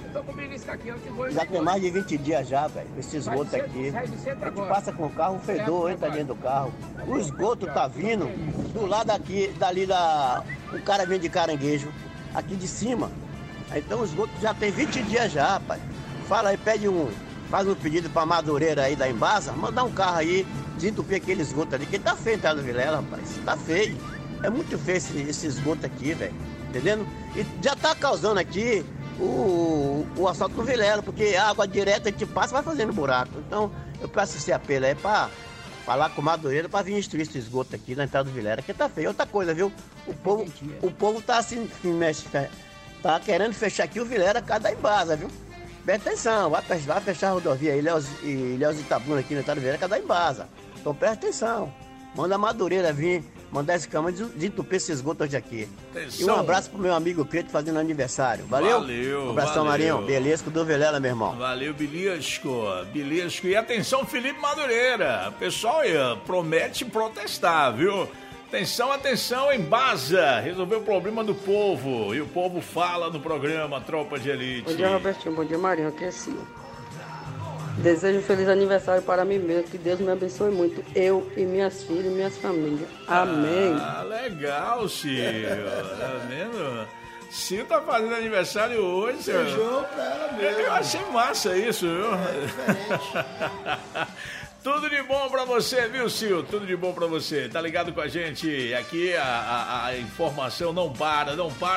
20 dias já, velho, esse esgoto aqui. A gente passa com o carro, o fedor entra dentro do carro. O esgoto tá vindo do lado aqui, o cara vem de Caranguejo, aqui de cima. Então o esgoto já tem 20 dias já, rapaz. Fala aí, faz um pedido pra Madureira aí da Embasa, mandar um carro aí, desentupir aquele esgoto ali, que tá feio em Itaduvirá Vilela, rapaz, tá feio. É muito feio esse esgoto aqui, velho, entendendo? E já tá causando aqui o assalto no Vilela, porque a água direta a gente passa e vai fazendo buraco. Então, eu peço esse apelo aí pra falar com o Madureira pra vir instruir esse esgoto aqui na entrada do Vilela, que tá feio. Outra coisa, viu? O povo tá assim, tá querendo fechar aqui o Vilela cada Embasa, viu? Presta atenção, vai fechar a rodovia Ilhéus Itabuna aqui na entrada do Vilela cada Embasa. Então presta atenção. Manda a Madureira vir mandar esse caminhão desentupir esse esgoto hoje aqui. Atenção. E um abraço pro meu amigo Creto fazendo aniversário. Valeu? Valeu. Um abração, valeu. Marinho. Belisco do Vilela, meu irmão. Valeu, Belisco. E atenção, Felipe Madureira. Pessoal aí, promete protestar, viu? Atenção, Embasa. Resolveu o problema do povo. E o povo fala no programa Tropa de Elite. Bom dia, Robertinho. Bom dia, Marinho. Aqui é Sil. Desejo um feliz aniversário para mim mesmo. Que Deus me abençoe muito. Eu e minhas filhas e minhas famílias. Amém. Ah, legal, Sil. Tá vendo? Sil tá fazendo aniversário hoje, senhor. Beijou pra ela mesmo. Eu achei massa isso, viu? É diferente. Tudo de bom pra você, viu, Sil? Tudo de bom pra você. Tá ligado com a gente? Aqui a informação não para.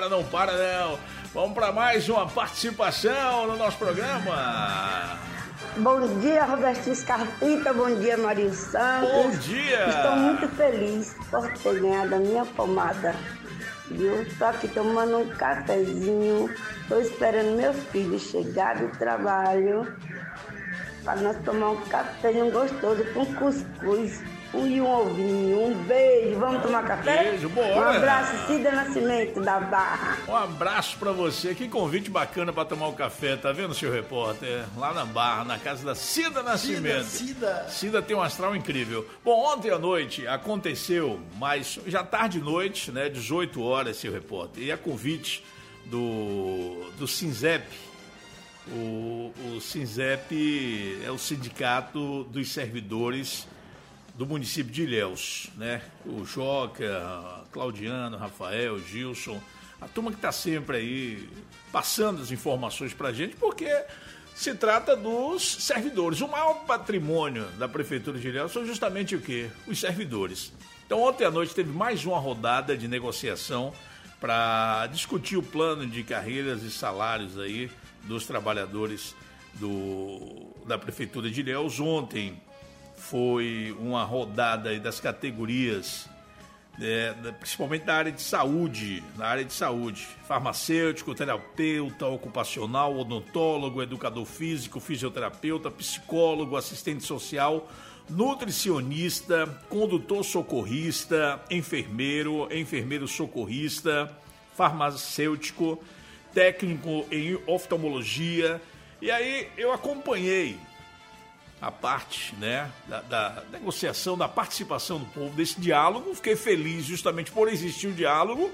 Vamos pra mais uma participação no nosso programa. Bom dia, Robertinho Scarpita. Bom dia, Marinho Santos. Bom dia. Estou muito feliz por ter ganhado a minha pomada. Eu estou aqui tomando um cafezinho. Estou esperando meu filho chegar do trabalho para nós tomar um cafezinho gostoso com cuscuz e um ovinho. Um beijo. Vamos tomar café? Beijo, bora. Um abraço, Cida Nascimento, da Barra. Um abraço pra você. Que convite bacana pra tomar um café, tá vendo, seu repórter? Lá na Barra, na casa da Cida Nascimento. Cida tem um astral incrível. Bom, ontem à noite aconteceu, mas já tarde de noite, né, 18 horas, seu repórter, e a convite do SINZEP. O SINZEP é o Sindicato dos Servidores do município de Ilhéus, né? O Joca, Claudiano, Rafael, Gilson, a turma que está sempre aí passando as informações para a gente, porque se trata dos servidores. O maior patrimônio da Prefeitura de Ilhéus são justamente o quê? Os servidores. Então, ontem à noite teve mais uma rodada de negociação para discutir o plano de carreiras e salários aí dos trabalhadores da Prefeitura de Ilhéus. Ontem foi uma rodada aí das categorias, principalmente na área de saúde, farmacêutico, terapeuta ocupacional, odontólogo, educador físico, fisioterapeuta, psicólogo, assistente social, nutricionista, condutor socorrista, enfermeiro socorrista, farmacêutico, técnico em oftalmologia. E aí eu acompanhei a parte, né, da negociação, da participação do povo, desse diálogo. Fiquei feliz justamente por existir um diálogo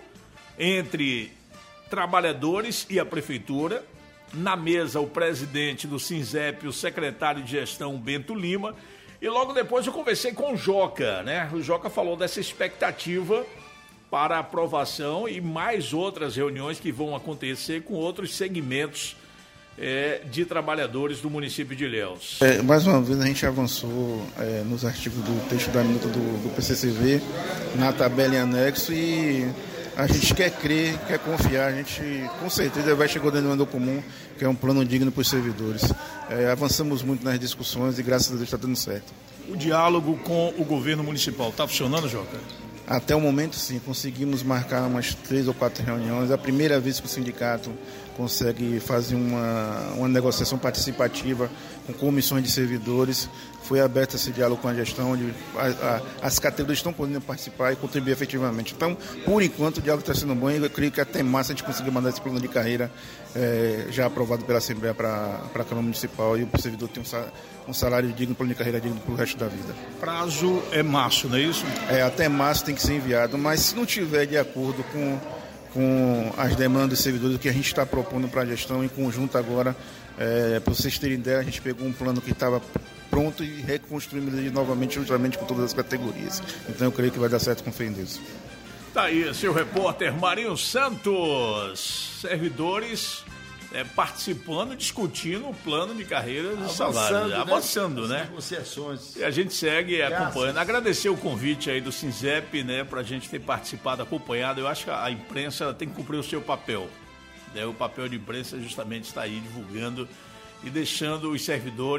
entre trabalhadores e a prefeitura. Na mesa, o presidente do SINZEP, o secretário de gestão, Bento Lima. E logo depois eu conversei com o Joca, né? O Joca falou dessa expectativa para aprovação e mais outras reuniões que vão acontecer com outros segmentos de trabalhadores do município de Ilhéus. Mais uma vez a gente avançou nos artigos do texto da minuta do PCCV, na tabela em anexo, e a gente quer crer, quer confiar, a gente com certeza vai chegar ao denominador comum, que é um plano digno para os servidores. Avançamos muito nas discussões e graças a Deus está dando certo. O diálogo com o governo municipal está funcionando, Joca? Até o momento, sim. Conseguimos marcar umas 3 ou 4 reuniões. É a primeira vez que o sindicato consegue fazer uma negociação participativa com comissões de servidores. Foi aberto esse diálogo com a gestão, onde as categorias estão podendo participar e contribuir efetivamente. Então, por enquanto, o diálogo está sendo bom e eu creio que até março a gente conseguir mandar esse plano de carreira já aprovado pela Assembleia para a Câmara Municipal, e o servidor tem um salário digno, um plano de carreira digno para o resto da vida. Prazo é março, não é isso? Até março tem que ser enviado, mas se não tiver de acordo com as demandas dos servidores, o que a gente está propondo para a gestão em conjunto agora, para vocês terem ideia, a gente pegou um plano que estava pronto e reconstruímos ele novamente, justamente com todas as categorias. Então eu creio que vai dar certo, com fé em Deus. Tá aí, seu repórter Marinho Santos. Servidores participando, discutindo o plano de carreiras e salários. Avançando, né? Negociações. E a gente segue acompanhando. Agradecer o convite aí do SINZEP, né, pra gente ter participado, acompanhado. Eu acho que a imprensa tem que cumprir o seu papel. Né? O papel de imprensa justamente está aí divulgando e deixando os servidores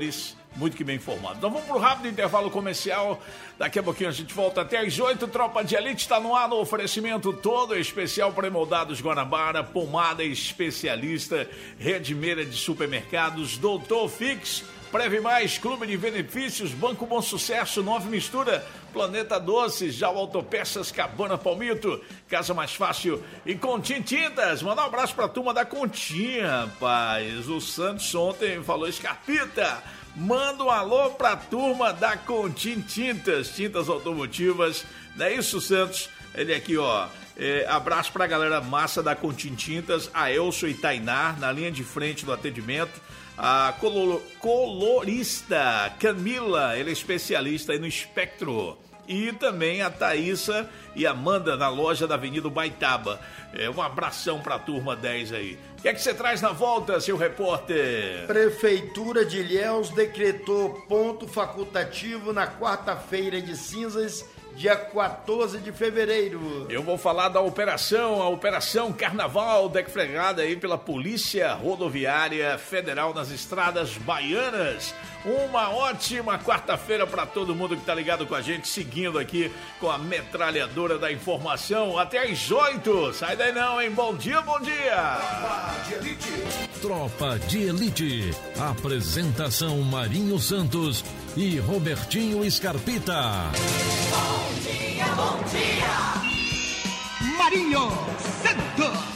muito que bem informado. Então vamos para o rápido intervalo comercial. Daqui a pouquinho a gente volta até às 8. Tropa de Elite está no ar no oferecimento todo especial Pré-moldados Guanabara, pomada especialista, Redmeira de supermercados, Doutor Fix, Preve Mais, Clube de Benefícios, Banco Bom Sucesso, Nova Mistura, Planeta Doces, Já Autopeças, Cabana Palmito, Casa Mais Fácil e Contim Tintas. Mandar um abraço pra turma da Continha, rapaz. O Santos ontem falou, Scarpita, manda um alô pra turma da Contim Tintas, tintas automotivas. Não é isso, Santos? Ele aqui, ó. Abraço pra galera massa da Contim Tintas, a Elso e Tainá, na linha de frente do atendimento. A colorista Camila, ela é especialista aí no espectro. E também a Thaísa e a Amanda na loja da Avenida Baitaba. Um abração pra turma 10 aí. O que é que você traz na volta, seu repórter? Prefeitura de Ilhéus decretou ponto facultativo na quarta-feira de cinzas, dia 14 de fevereiro. Eu vou falar da operação, a Operação Carnaval, deflagrada aí pela Polícia Rodoviária Federal nas estradas baianas. Uma ótima quarta-feira para todo mundo que tá ligado com a gente, seguindo aqui com a metralhadora da informação até às 8. Sai daí não, hein? Bom dia, bom dia! Tropa de Elite. Apresentação Marinho Santos e Robertinho Scarpita. Bom dia, bom dia! Marinho Santos!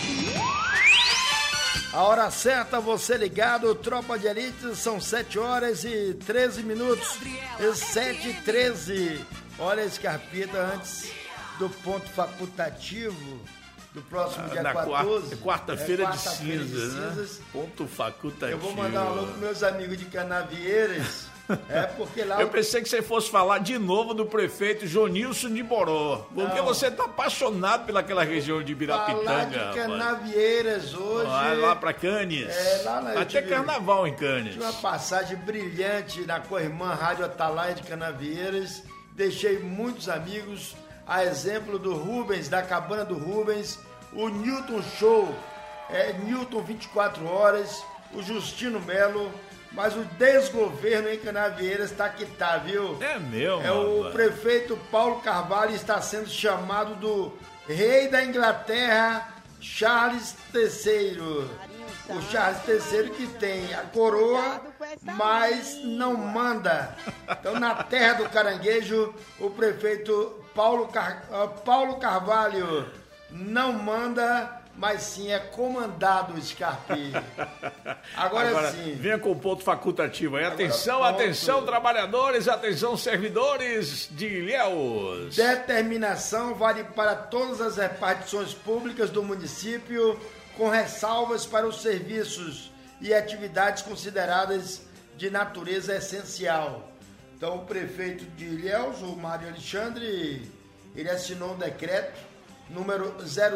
A hora certa, você ligado, Tropa de Elite, são 7 horas e 13 minutos. 7h13. Olha, Scarpita, antes do ponto facultativo do próximo dia 14. Quarta-feira de cinzas, né? Ponto facultativo. Eu vou mandar um alô para meus amigos de Canavieiras. Porque lá eu pensei que você fosse falar de novo do prefeito Jonilson de Boró. Porque não, você tá apaixonado pelaquela região de Ibirapitanga. Falar de Canavieiras hoje. Vai lá pra Canes. Lá na Até carnaval em Canes. Tive uma passagem brilhante na Corrimã Rádio Atalaia de Canavieiras. Deixei muitos amigos, a exemplo do Rubens, da Cabana do Rubens, o Newton Show, Newton 24 Horas, o Justino Melo. Mas o desgoverno em Canavieiras está que tá, viu? É mesmo? O prefeito Paulo Carvalho está sendo chamado do rei da Inglaterra, Charles III. O Charles III que tem a coroa, mas não manda. Então, na terra do caranguejo, o prefeito Paulo Carvalho não manda, mas sim é comandado, Scarpi. Agora sim. Venha com o ponto facultativo aí. Atenção, atenção, trabalhadores, atenção, servidores de Ilhéus. Determinação vale para todas as repartições públicas do município, com ressalvas para os serviços e atividades consideradas de natureza essencial. Então, o prefeito de Ilhéus, o Mário Alexandre, ele assinou um decreto número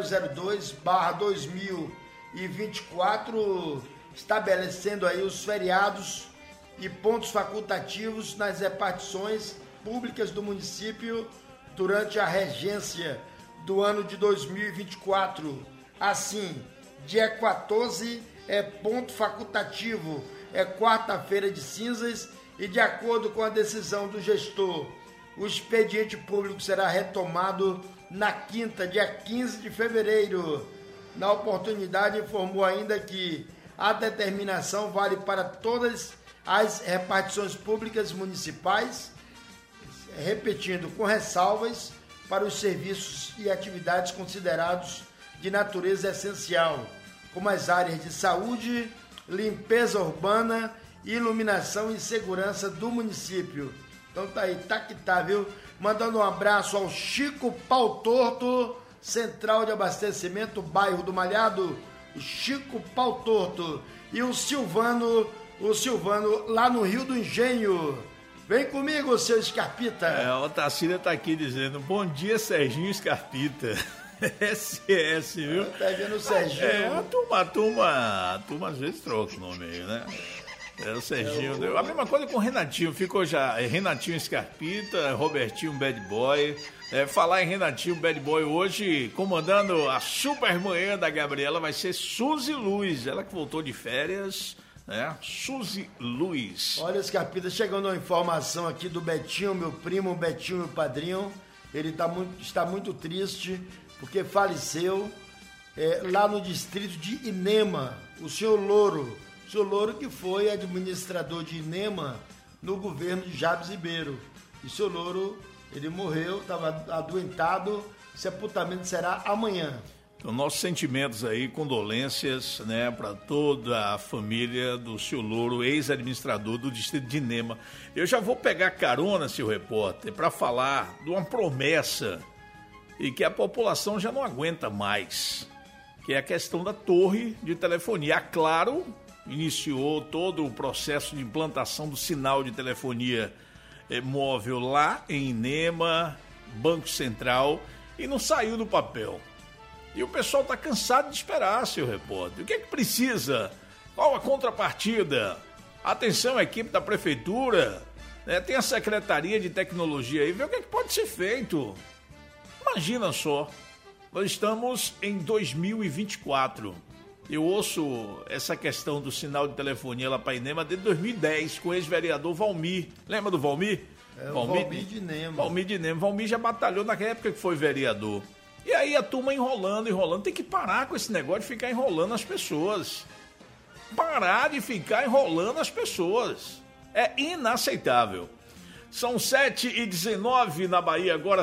002/2024, estabelecendo aí os feriados e pontos facultativos nas repartições públicas do município durante a regência do ano de 2024. Assim, dia 14 é ponto facultativo, é quarta-feira de cinzas e, de acordo com a decisão do gestor, o expediente público será retomado na quinta, dia 15 de fevereiro. Na oportunidade, informou ainda que a determinação vale para todas as repartições públicas municipais, repetindo, com ressalvas para os serviços e atividades considerados de natureza essencial, como as áreas de saúde, limpeza urbana, iluminação e segurança do município. Então tá aí, tá que tá, viu? Mandando um abraço ao Chico Pau Torto, Central de Abastecimento, bairro do Malhado, Chico Pau Torto. E o Silvano lá no Rio do Engenho. Vem comigo, seu Scarpita. O Tacília tá aqui dizendo, bom dia, Serginho Scarpita. SS, viu? Tá vendo o Serginho? A turma às vezes troca o nome aí, né? O Serginho, a mesma coisa com o Renatinho, ficou já Renatinho Scarpita, Robertinho Bad Boy. Falar em Renatinho Bad Boy hoje, comandando a super manhã da Gabriela, vai ser Suzy Luz, ela que voltou de férias, né? Suzy Luiz. Olha, Scarpita, chegando uma informação aqui do Betinho, meu primo, Betinho, meu padrinho. Ele está muito triste porque faleceu lá no distrito de Inema, o senhor Louro. O senhor Louro que foi administrador de Inema no governo de Jabes Ribeiro. E o senhor Louro, ele morreu, estava adoentado, sepultamento será amanhã. Então, nossos sentimentos aí, condolências, né, para toda a família do senhor Louro, ex-administrador do distrito de Inema. Eu já vou pegar carona, senhor repórter, para falar de uma promessa e que a população já não aguenta mais, que é a questão da torre de telefonia. A Claro iniciou todo o processo de implantação do sinal de telefonia móvel lá em Inema, Banco Central, e não saiu do papel. E o pessoal está cansado de esperar, senhor repórter. O que é que precisa? Qual a contrapartida? Atenção, equipe da prefeitura, né? Tem a Secretaria de Tecnologia aí, vê o que é que pode ser feito. Imagina só, nós estamos em 2024. Eu ouço essa questão do sinal de telefonia lá para Inema desde 2010, com o ex-vereador Valmir. Lembra do Valmir? Valmir de Inema. Valmir de Inema. Valmir já batalhou na época que foi vereador. E aí a turma enrolando. Tem que parar com esse negócio de ficar enrolando as pessoas. Parar de ficar enrolando as pessoas. É inaceitável. São 7h19 na Bahia, agora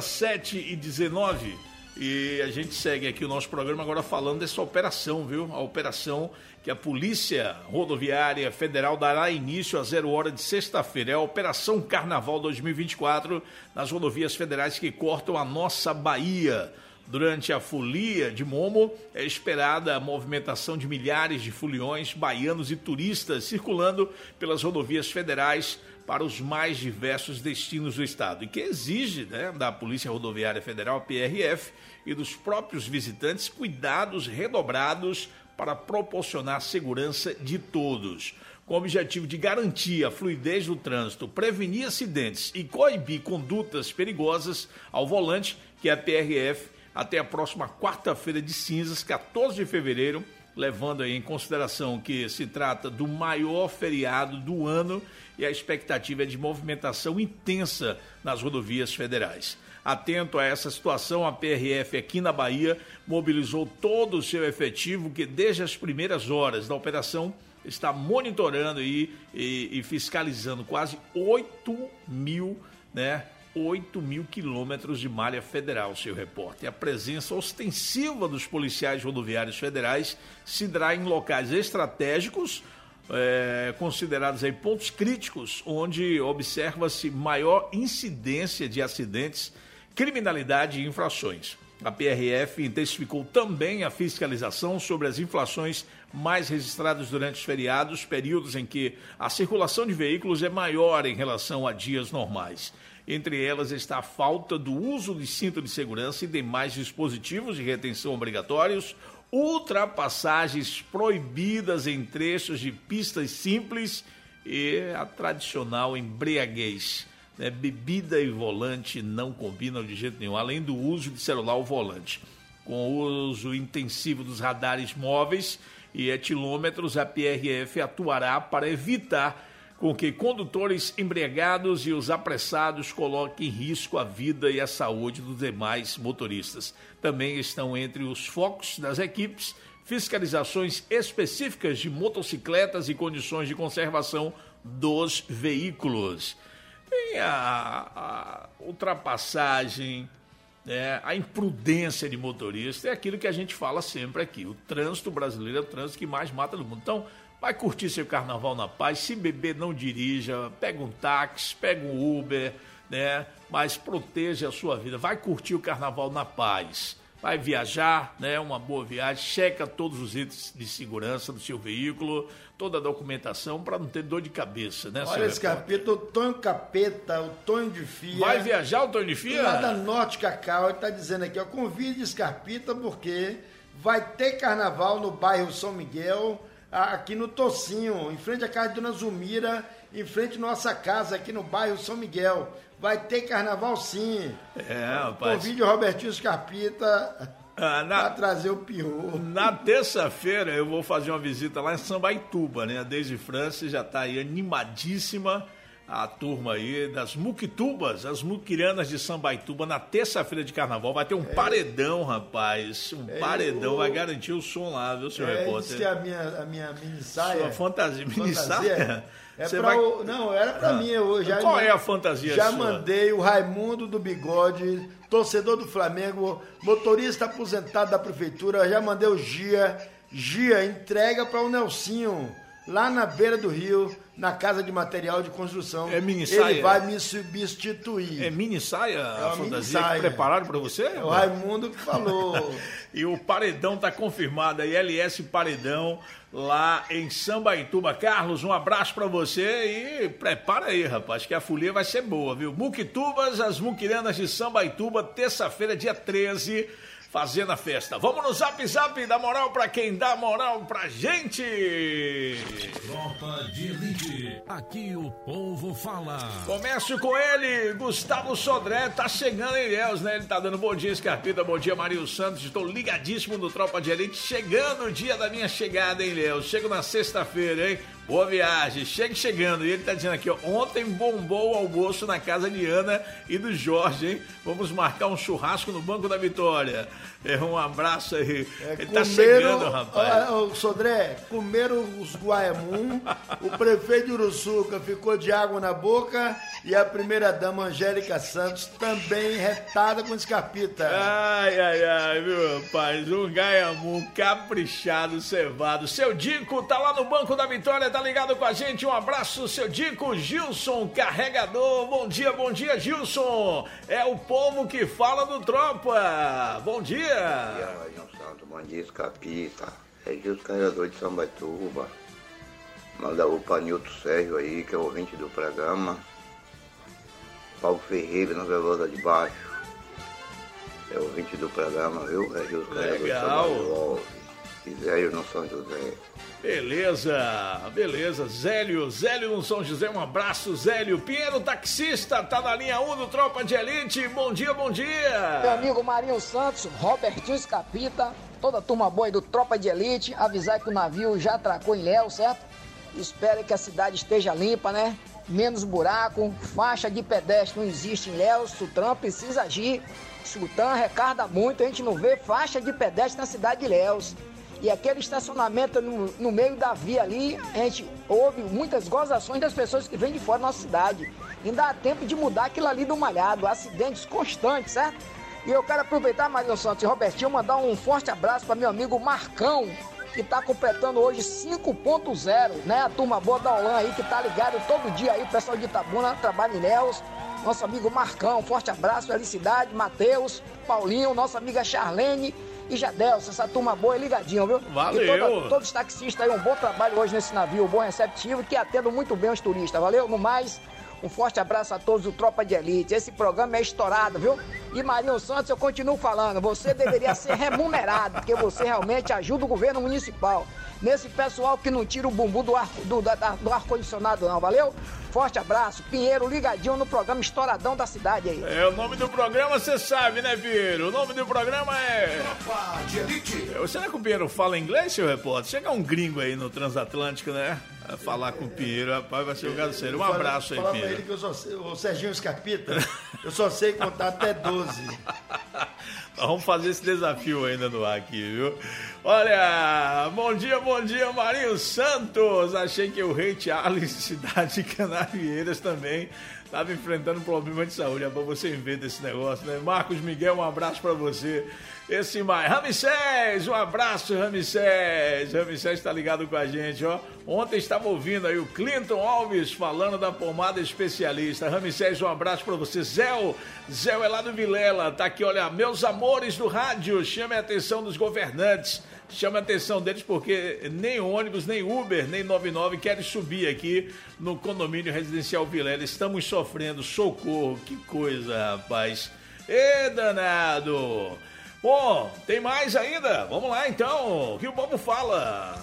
7h19. E a gente segue aqui o nosso programa agora falando dessa operação, viu? A operação que a Polícia Rodoviária Federal dará início a 0h de sexta-feira. É a Operação Carnaval 2024 nas rodovias federais que cortam a nossa Bahia. Durante a folia de Momo, é esperada a movimentação de milhares de foliões, baianos e turistas circulando pelas rodovias federais para os mais diversos destinos do estado, e que exige, né, da Polícia Rodoviária Federal, a PRF, e dos próprios visitantes cuidados redobrados para proporcionar segurança de todos. Com o objetivo de garantir a fluidez do trânsito, prevenir acidentes e coibir condutas perigosas ao volante, que a PRF até a próxima quarta-feira de cinzas, 14 de fevereiro, levando aí em consideração que se trata do maior feriado do ano e a expectativa é de movimentação intensa nas rodovias federais. Atento a essa situação, a PRF aqui na Bahia mobilizou todo o seu efetivo que desde as primeiras horas da operação está monitorando e fiscalizando quase 8 mil quilômetros de malha federal, seu repórter. A presença ostensiva dos policiais rodoviários federais se dará em locais estratégicos, considerados aí pontos críticos, onde observa-se maior incidência de acidentes, criminalidade e infrações. A PRF intensificou também a fiscalização sobre as infrações mais registradas durante os feriados, períodos em que a circulação de veículos é maior em relação a dias normais. Entre elas está a falta do uso de cinto de segurança e demais dispositivos de retenção obrigatórios, ultrapassagens proibidas em trechos de pistas simples e a tradicional embriaguez. Bebida e volante não combinam de jeito nenhum, além do uso de celular ao volante. Com o uso intensivo dos radares móveis e etilômetros, a PRF atuará para evitar com que condutores embriagados e os apressados coloquem em risco a vida e a saúde dos demais motoristas. Também estão entre os focos das equipes fiscalizações específicas de motocicletas e condições de conservação dos veículos. Tem a ultrapassagem, a imprudência de motorista, é aquilo que a gente fala sempre aqui. O trânsito brasileiro é o trânsito que mais mata no mundo. Então, vai curtir seu carnaval na paz. Se beber, não dirija. Pega um táxi, pega um Uber, mas proteja a sua vida. Vai curtir o carnaval na paz. Vai viajar, uma boa viagem. Checa todos os itens de segurança do seu veículo, toda a documentação para não ter dor de cabeça, Olha esse capeta, o Tonho Capeta, o Tonho de Fia. Vai viajar o Tonho de Fia? Lá da Norte Cacau, ele está dizendo aqui, convide Scarpita porque vai ter carnaval no bairro São Miguel, aqui no Tocinho, em frente à casa de Dona Zulmira, em frente à nossa casa aqui no bairro São Miguel. Vai ter carnaval sim. Rapaz. Convide o Robertinho Scarpita. Pra trazer o pior. Na terça-feira eu vou fazer uma visita lá em Sambaituba, né? A Deise Francis já tá aí animadíssima. A turma aí das muquitubas, as muquiranas de Sambaituba, na terça-feira de carnaval, vai ter um paredão, rapaz. Um paredão, vai garantir o som lá, viu, senhor repórter? Isso é a minha mini saia. Sua fantasia, mini saia? Não, era pra mim. Qual é a fantasia já sua? Mandei o Raimundo do Bigode, torcedor do Flamengo, motorista aposentado da prefeitura, já mandei o Gia, entrega para o Nelsinho, lá na beira do rio, na casa de material de construção. É mini saia? Ele vai me substituir. É mini saia a fantasia mini saia. Prepararam para você? É o Raimundo que falou. E o paredão tá confirmado aí, LS Paredão, lá em Sambaituba. Carlos, um abraço para você e prepara aí, rapaz, que a folia vai ser boa, viu? Muquitubas, as muquiranas de Sambaituba, terça-feira, dia 13, fazendo a festa. Vamos no Zap Zap, dá moral pra quem dá moral pra gente. Tropa de Elite, aqui o povo fala. Começo com ele, Gustavo Sodré, tá chegando em Ilhéus, né? Ele tá dando bom dia, Scarpita, bom dia, Marinho Santos. Estou ligadíssimo no Tropa de Elite, chegando o dia da minha chegada em Ilhéus. Chego na sexta-feira, hein? Boa viagem, chegando. E ele tá dizendo aqui, ó, ontem bombou o almoço na casa de Ana e do Jorge, hein? Vamos marcar um churrasco no Banco da Vitória. Um abraço aí. Ele tá chegando, rapaz. Ô, Sodré, comeram os guaiamum, o prefeito de Uruçuca ficou de água na boca e a primeira-dama Angélica Santos também retada com Scarpita. Ai, viu, rapaz? Um gaiamum caprichado, cevado. Seu Dico tá lá no Banco da Vitória, tá ligado com a gente? Um abraço, seu Dico. Gilson, carregador. Bom dia, Gilson. É o povo que fala do Tropa. Bom dia. Bom dia, Marinho Santos. Bom dia, Scarpita. É Gilson, carregador de Sambaituba. Manda o Panilton Sérgio aí, que é o ouvinte do programa. Paulo Ferreira, na Velosa de Baixo. É o ouvinte do programa, viu? É Gilson, carregador de Sambaituba. E Zélio no São José. Beleza, Zélio no São José, um abraço, Zélio. Pinheiro, taxista, tá na linha 1 do Tropa de Elite, bom dia. Meu amigo Marinho Santos, Robertinho Scarpita, toda a turma boa aí do Tropa de Elite, avisar que o navio já atracou em Ilhéus, certo? Espero que a cidade esteja limpa, né? Menos buraco, faixa de pedestre não existe em Ilhéus, Sutran precisa agir, Sutran recarga muito, a gente não vê faixa de pedestre na cidade de Ilhéus. E aquele estacionamento no meio da via ali, a gente ouve muitas gozações das pessoas que vêm de fora da nossa cidade. Ainda há tempo de mudar aquilo ali do malhado, acidentes constantes, certo? E eu quero aproveitar, Marinho Santos e Robertinho, mandar um forte abraço para meu amigo Marcão, que está completando hoje 5.0, né? A turma boa da Olan aí, que tá ligado todo dia aí, o pessoal de Itabuna, trabalha em Ilhéus. Nosso amigo Marcão, forte abraço, felicidade, Matheus, Paulinho, nossa amiga Charlene e Jadelson, essa turma boa e ligadinho, viu? Valeu! E todos os taxistas aí, um bom trabalho hoje nesse navio, bom receptivo, que atendam muito bem os turistas, valeu? No mais, um forte abraço a todos do Tropa de Elite, esse programa é estourado, viu? E Marinho Santos, eu continuo falando, você deveria ser remunerado, porque você realmente ajuda o governo municipal, nesse pessoal que não tira o bumbum do ar-condicionado não, valeu? Forte abraço, Pinheiro ligadinho no programa estouradão da cidade aí. O nome do programa você sabe, né, Pinheiro? O nome do programa é... Tropa de Elite. Será que o Pinheiro fala inglês, seu repórter? Chega um gringo aí no Transatlântico, né? A falar com o Pinheiro, rapaz, vai ser um caso sério. Um abraço aí, Pinheiro. Fala pra ele que eu só sei, o Serginho Scarpita, eu só sei contar até 12. Nós vamos fazer esse desafio ainda no ar aqui, viu? Olha, bom dia, Marinho Santos. Achei que o rei Charles, cidade de Canavieiras, também estava enfrentando problema de saúde. É pra você ver desse negócio, né? Marcos Miguel, um abraço pra você. Esse mais, Ramsés, um abraço, Ramsés. Ramsés tá ligado com a gente, ó. Ontem estava ouvindo aí o Clinton Alves falando da pomada especialista. Ramsés, um abraço pra você. Zéu é lá do Vilela, tá aqui, olha, meus amores do rádio, chame a atenção dos governantes. Chama a atenção deles porque nem ônibus, nem Uber, nem 99 querem subir aqui no condomínio residencial Vilela. Estamos sofrendo, socorro, que coisa, rapaz. Ê, danado. Bom, tem mais ainda? Vamos lá então, o que o povo fala?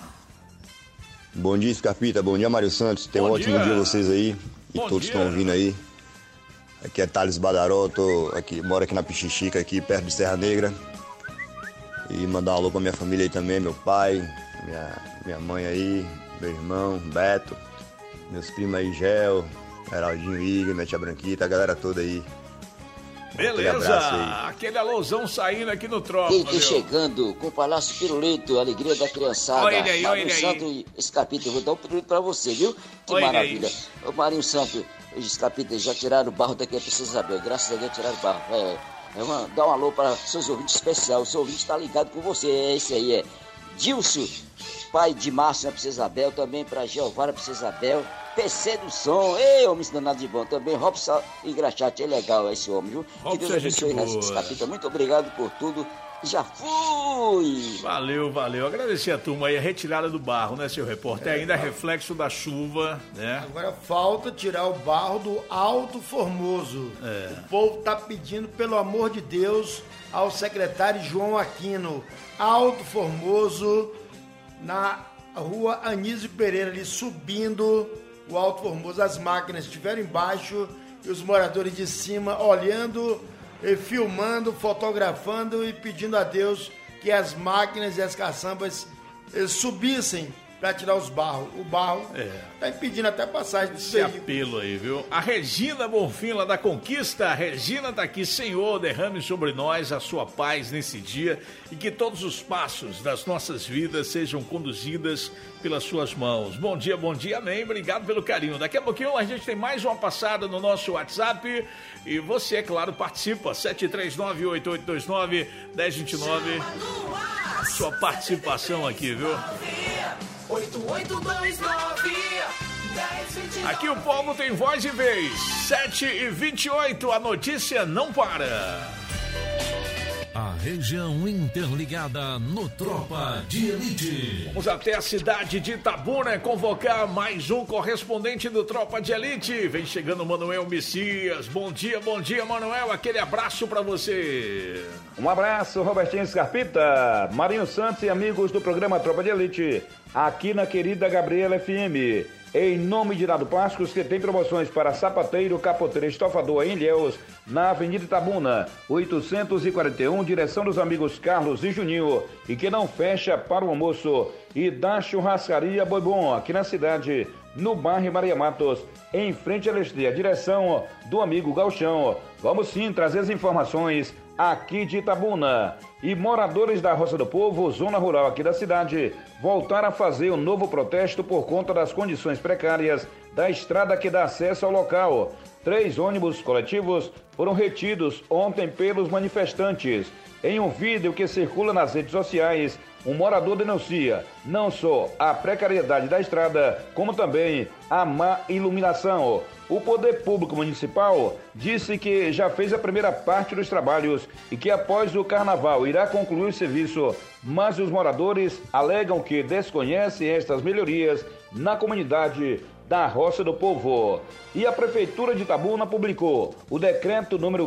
Bom dia, Scarpita, bom dia, Mário Santos. Tem um ótimo dia vocês aí e todos estão ouvindo aí. Aqui é Thales Badaró, moro aqui na Pichichica, aqui perto de Serra Negra. E mandar um alô pra minha família aí também, meu pai, minha mãe aí, meu irmão, Beto, meus primos aí, Gel, Geraldinho, Igor, minha tia Branquita, a galera toda aí. Beleza, aquele alôzão saindo aqui no Tropa. Quem tá chegando com o Palácio Pirulito, alegria da criançada. Olha aí, olha Marinho aí. Santo e Escapita, eu vou dar um pirulito pra você, viu? Que Olha maravilha. aí. Ô Marinho Santo e Escapita, já tiraram o barro daqui a Princesa Isabel, graças a Deus tiraram o barro. Dá um alô para seus ouvintes especiais, o seu ouvinte tá ligado com você, esse aí é Dilcio, pai de Márcio na Princesa Isabel, também para Giovana Princesa Isabel, PC do Som, homem danado de bom, também Robson e Graxate, é legal esse homem, viu? Que Deus abençoe nesse capítulo, muito obrigado por tudo, já fui! Valeu. Agradecer a turma aí, a retirada do barro, né, seu repórter? Ainda reflexo da chuva, né? Agora falta tirar o barro do Alto Formoso. O povo tá pedindo, pelo amor de Deus, ao secretário João Aquino, Alto Formoso, na rua Anísio Pereira, ali subindo o Alto Formoso. As máquinas estiveram embaixo e os moradores de cima olhando, filmando, fotografando e pedindo a Deus que as máquinas e as caçambas subissem para tirar os barros. O barro tá impedindo até a passagem dos veículos. Esse apelo aí, viu? A Regina Bonfim, lá da Conquista. A Regina tá aqui. Senhor, derrame sobre nós a sua paz nesse dia e que todos os passos das nossas vidas sejam conduzidas pelas suas mãos. Bom dia, amém. Obrigado pelo carinho. Daqui a pouquinho a gente tem mais uma passada no nosso WhatsApp e você, é claro, participa. 739-8829-1029. Sua participação aqui, viu? 8829 Aqui o povo tem voz e vez. 7h28, a notícia não para. A região interligada no Tropa de Elite. Vamos até a cidade de Itabuna convocar mais um correspondente do Tropa de Elite. Vem chegando Manuel Messias. Bom dia, Manuel. Aquele abraço pra você. Um abraço, Robertinho Scarpita, Marinho Santos e amigos do programa Tropa de Elite, aqui na querida Gabriela FM. Em nome de Nado Pascos, que tem promoções para sapateiro, capoteiro e estofador em Ilhéus, na Avenida Itabuna, 841, direção dos amigos Carlos e Juninho, e que não fecha para o almoço. E da Churrascaria Boi Bom, aqui na cidade, no bairro Maria Matos, em frente à Leste, a direção do amigo Galchão. Vamos sim trazer as informações aqui de Itabuna. E moradores da Roça do Povo, zona rural aqui da cidade, voltaram a fazer um novo protesto por conta das condições precárias da estrada que dá acesso ao local. 3 ônibus coletivos foram retidos ontem pelos manifestantes. Em um vídeo que circula nas redes sociais, um morador denuncia não só a precariedade da estrada, como também a má iluminação. O Poder Público Municipal disse que já fez a primeira parte dos trabalhos e que após o Carnaval irá concluir o serviço, mas os moradores alegam que desconhecem estas melhorias na comunidade da Roça do Povo. E a Prefeitura de Itabuna publicou o decreto número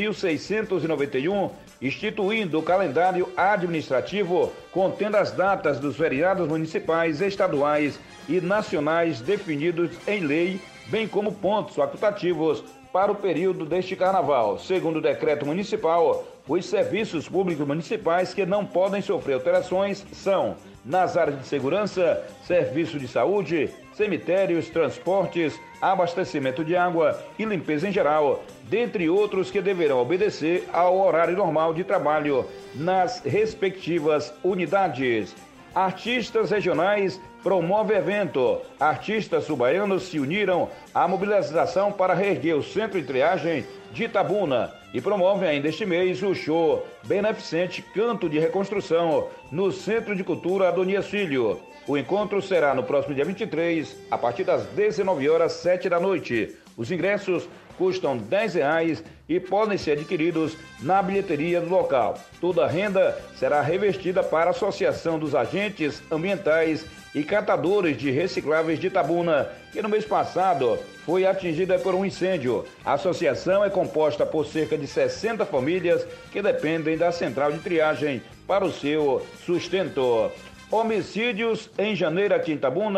15.691, instituindo o calendário administrativo contendo as datas dos feriados municipais, estaduais e nacionais definidos em lei, bem como pontos facultativos para o período deste carnaval. Segundo o decreto municipal, os serviços públicos municipais que não podem sofrer alterações são, nas áreas de segurança, serviço de saúde, cemitérios, transportes, abastecimento de água e limpeza em geral, dentre outros que deverão obedecer ao horário normal de trabalho nas respectivas unidades. Artistas regionais promovem evento. Artistas subaianos se uniram à mobilização para reerguer o centro de triagem de Itabuna e promovem ainda este mês o show beneficente Canto de Reconstrução no Centro de Cultura Adonias Filho. O encontro será no próximo dia 23, a partir das 19h, 7 da noite. Os ingressos custam R$10 e podem ser adquiridos na bilheteria do local. Toda a renda será revestida para a Associação dos Agentes Ambientais e Catadores de Recicláveis de Itabuna, que no mês passado foi atingida por um incêndio. A associação é composta por cerca de 60 famílias que dependem da central de triagem para o seu sustento. Homicídios em janeiro aqui em Itabuna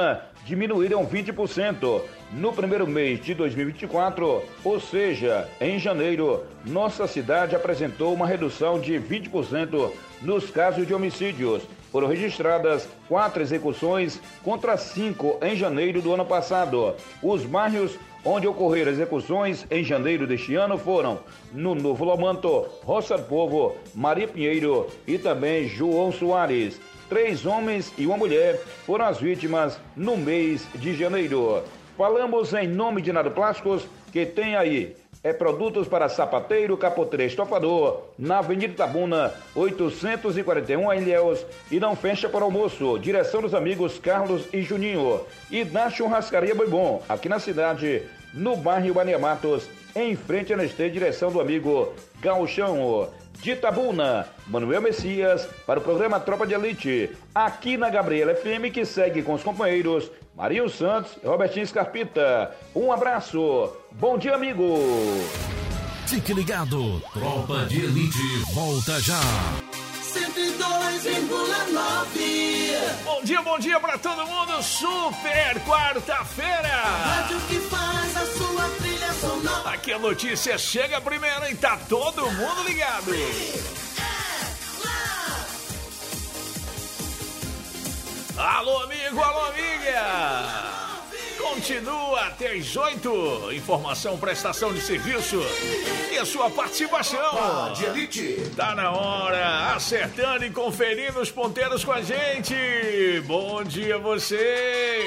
diminuíram 20% no primeiro mês de 2024, ou seja, em janeiro, nossa cidade apresentou uma redução de 20% nos casos de homicídios. Foram registradas 4 execuções contra 5 em janeiro do ano passado. Os bairros onde ocorreram execuções em janeiro deste ano foram no Novo Lomanto, Roça do Povo, Maria Pinheiro e também João Soares. 3 homens e uma mulher foram as vítimas no mês de janeiro. Falamos em nome de Nado Plásticos, que tem aí produtos para sapateiro, capoteiro, estofador, na Avenida Itabuna, 841 em Ilhéus, e não fecha para almoço. Direção dos amigos Carlos e Juninho. E da Churrascaria Boi Bom, aqui na cidade, no bairro Bania Matos, em frente à Nestlé, direção do amigo Gauchão. De Itabuna, Manuel Messias, para o programa Tropa de Elite, aqui na Gabriela FM, que segue com os companheiros Marinho Santos e Robertinho Scarpita. Um abraço, bom dia, amigo! Fique ligado, Tropa de Elite volta já! 102,9. Bom dia pra todo mundo, super quarta-feira! Rádio que faz a sua trilha sonora. Aqui a notícia chega primeiro e tá todo mundo ligado! Alô, amigo, alô, amiga! Continua até às 8. Informação, prestação de serviço e a sua participação. De Elite. Tá na hora, acertando e conferindo os ponteiros com a gente. Bom dia, você.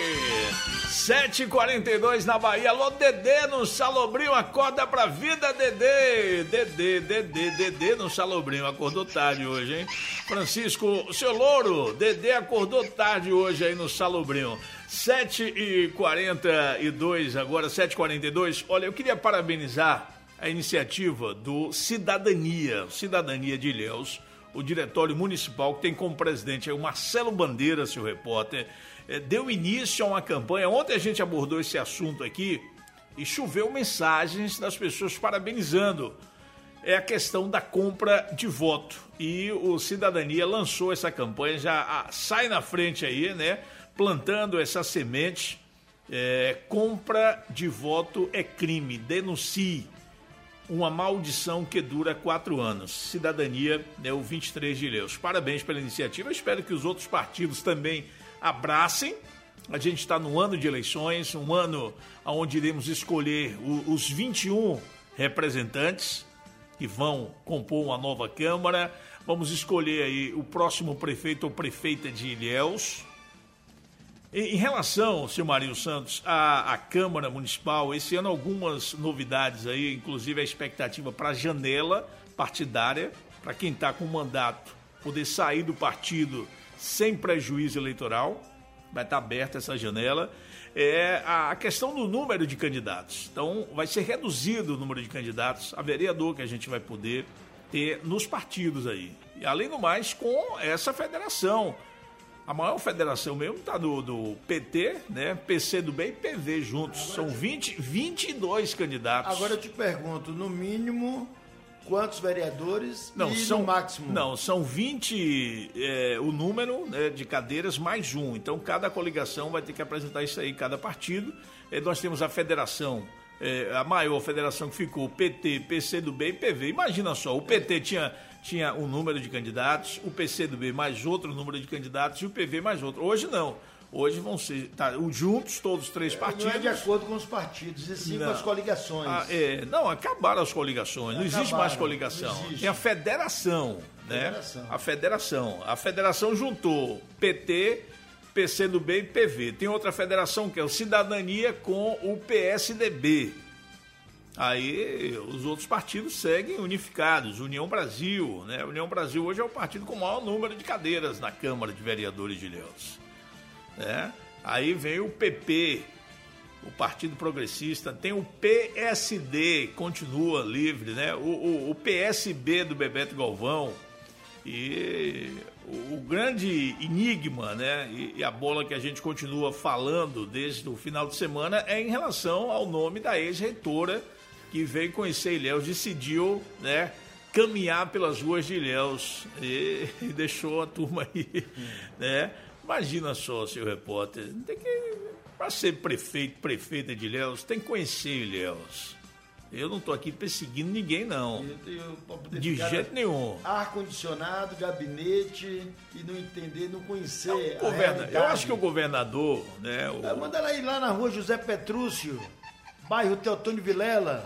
7h42 na Bahia. Alô, Dedê no Salobrinho, acorda pra vida, Dedê. Dedê no Salobrinho, acordou tarde hoje, hein? Francisco, seu Louro, Dedê acordou tarde hoje aí no Salobrinho. 7h42, agora 7h42. Olha, eu queria parabenizar a iniciativa do Cidadania de Ilhéus, o Diretório Municipal, que tem como presidente aí o Marcelo Bandeira, seu repórter, deu início a uma campanha. Ontem a gente abordou esse assunto aqui e choveu mensagens das pessoas parabenizando. É a questão da compra de voto. E o Cidadania lançou essa campanha, já sai na frente aí, né? Plantando essa semente. Compra de voto é crime, denuncie. Uma maldição que dura 4 anos. Cidadania, o 23 de Ilhéus. Parabéns pela iniciativa. Eu espero que os outros partidos também abracem. A gente está no ano de eleições, um ano onde iremos escolher os 21 representantes que vão compor uma nova Câmara. Vamos escolher aí o próximo prefeito ou prefeita de Ilhéus. Em relação, senhor Marinho Santos, à Câmara Municipal, esse ano algumas novidades aí, inclusive a expectativa para a janela partidária, para quem está com mandato poder sair do partido sem prejuízo eleitoral, vai estar aberta essa janela. A questão do número de candidatos. Então, vai ser reduzido o número de candidatos a vereador que a gente vai poder ter nos partidos aí. E, além do mais, com essa federação. A maior federação mesmo está do PT, né? PCdoB e PV juntos. São 22 candidatos. Agora eu te pergunto, no mínimo, quantos vereadores no máximo? Não, são 20 o número, né, de cadeiras mais um. Então cada coligação vai ter que apresentar isso aí, cada partido. Nós temos a federação, a maior federação que ficou, PT, PCdoB e PV. Imagina só, o PT tinha um número de candidatos, o PCdoB mais outro número de candidatos e o PV mais outro. Hoje não. Hoje vão ser juntos, todos os 3 partidos. Não é de acordo com os partidos, e sim com as coligações. Não, acabaram as coligações, não existe mais coligação. Tem a federação, né? A federação juntou PT, PCdoB e PV. Tem outra federação que é o Cidadania com o PSDB. Aí os outros partidos seguem unificados. União Brasil, né? União Brasil hoje é o partido com o maior número de cadeiras na Câmara de Vereadores de Ilhéus. Aí vem o PP, o Partido Progressista, tem o PSD, continua livre, né? O PSB do Bebeto Galvão. E o grande enigma, né? E a bola que a gente continua falando desde o final de semana é em relação ao nome da ex-reitora que veio conhecer Ilhéus, decidiu, né, caminhar pelas ruas de Ilhéus e deixou a turma aí, né? Imagina só, seu repórter, tem que Para ser prefeita de Ilhéus, tem que conhecer Ilhéus. Eu não estou aqui perseguindo ninguém, não. De jeito nenhum. Ar-condicionado, gabinete e não entender, não conhecer eu acho que o governador, né? Manda ela ir lá na rua José Petrúcio, bairro Teotônio Vilela.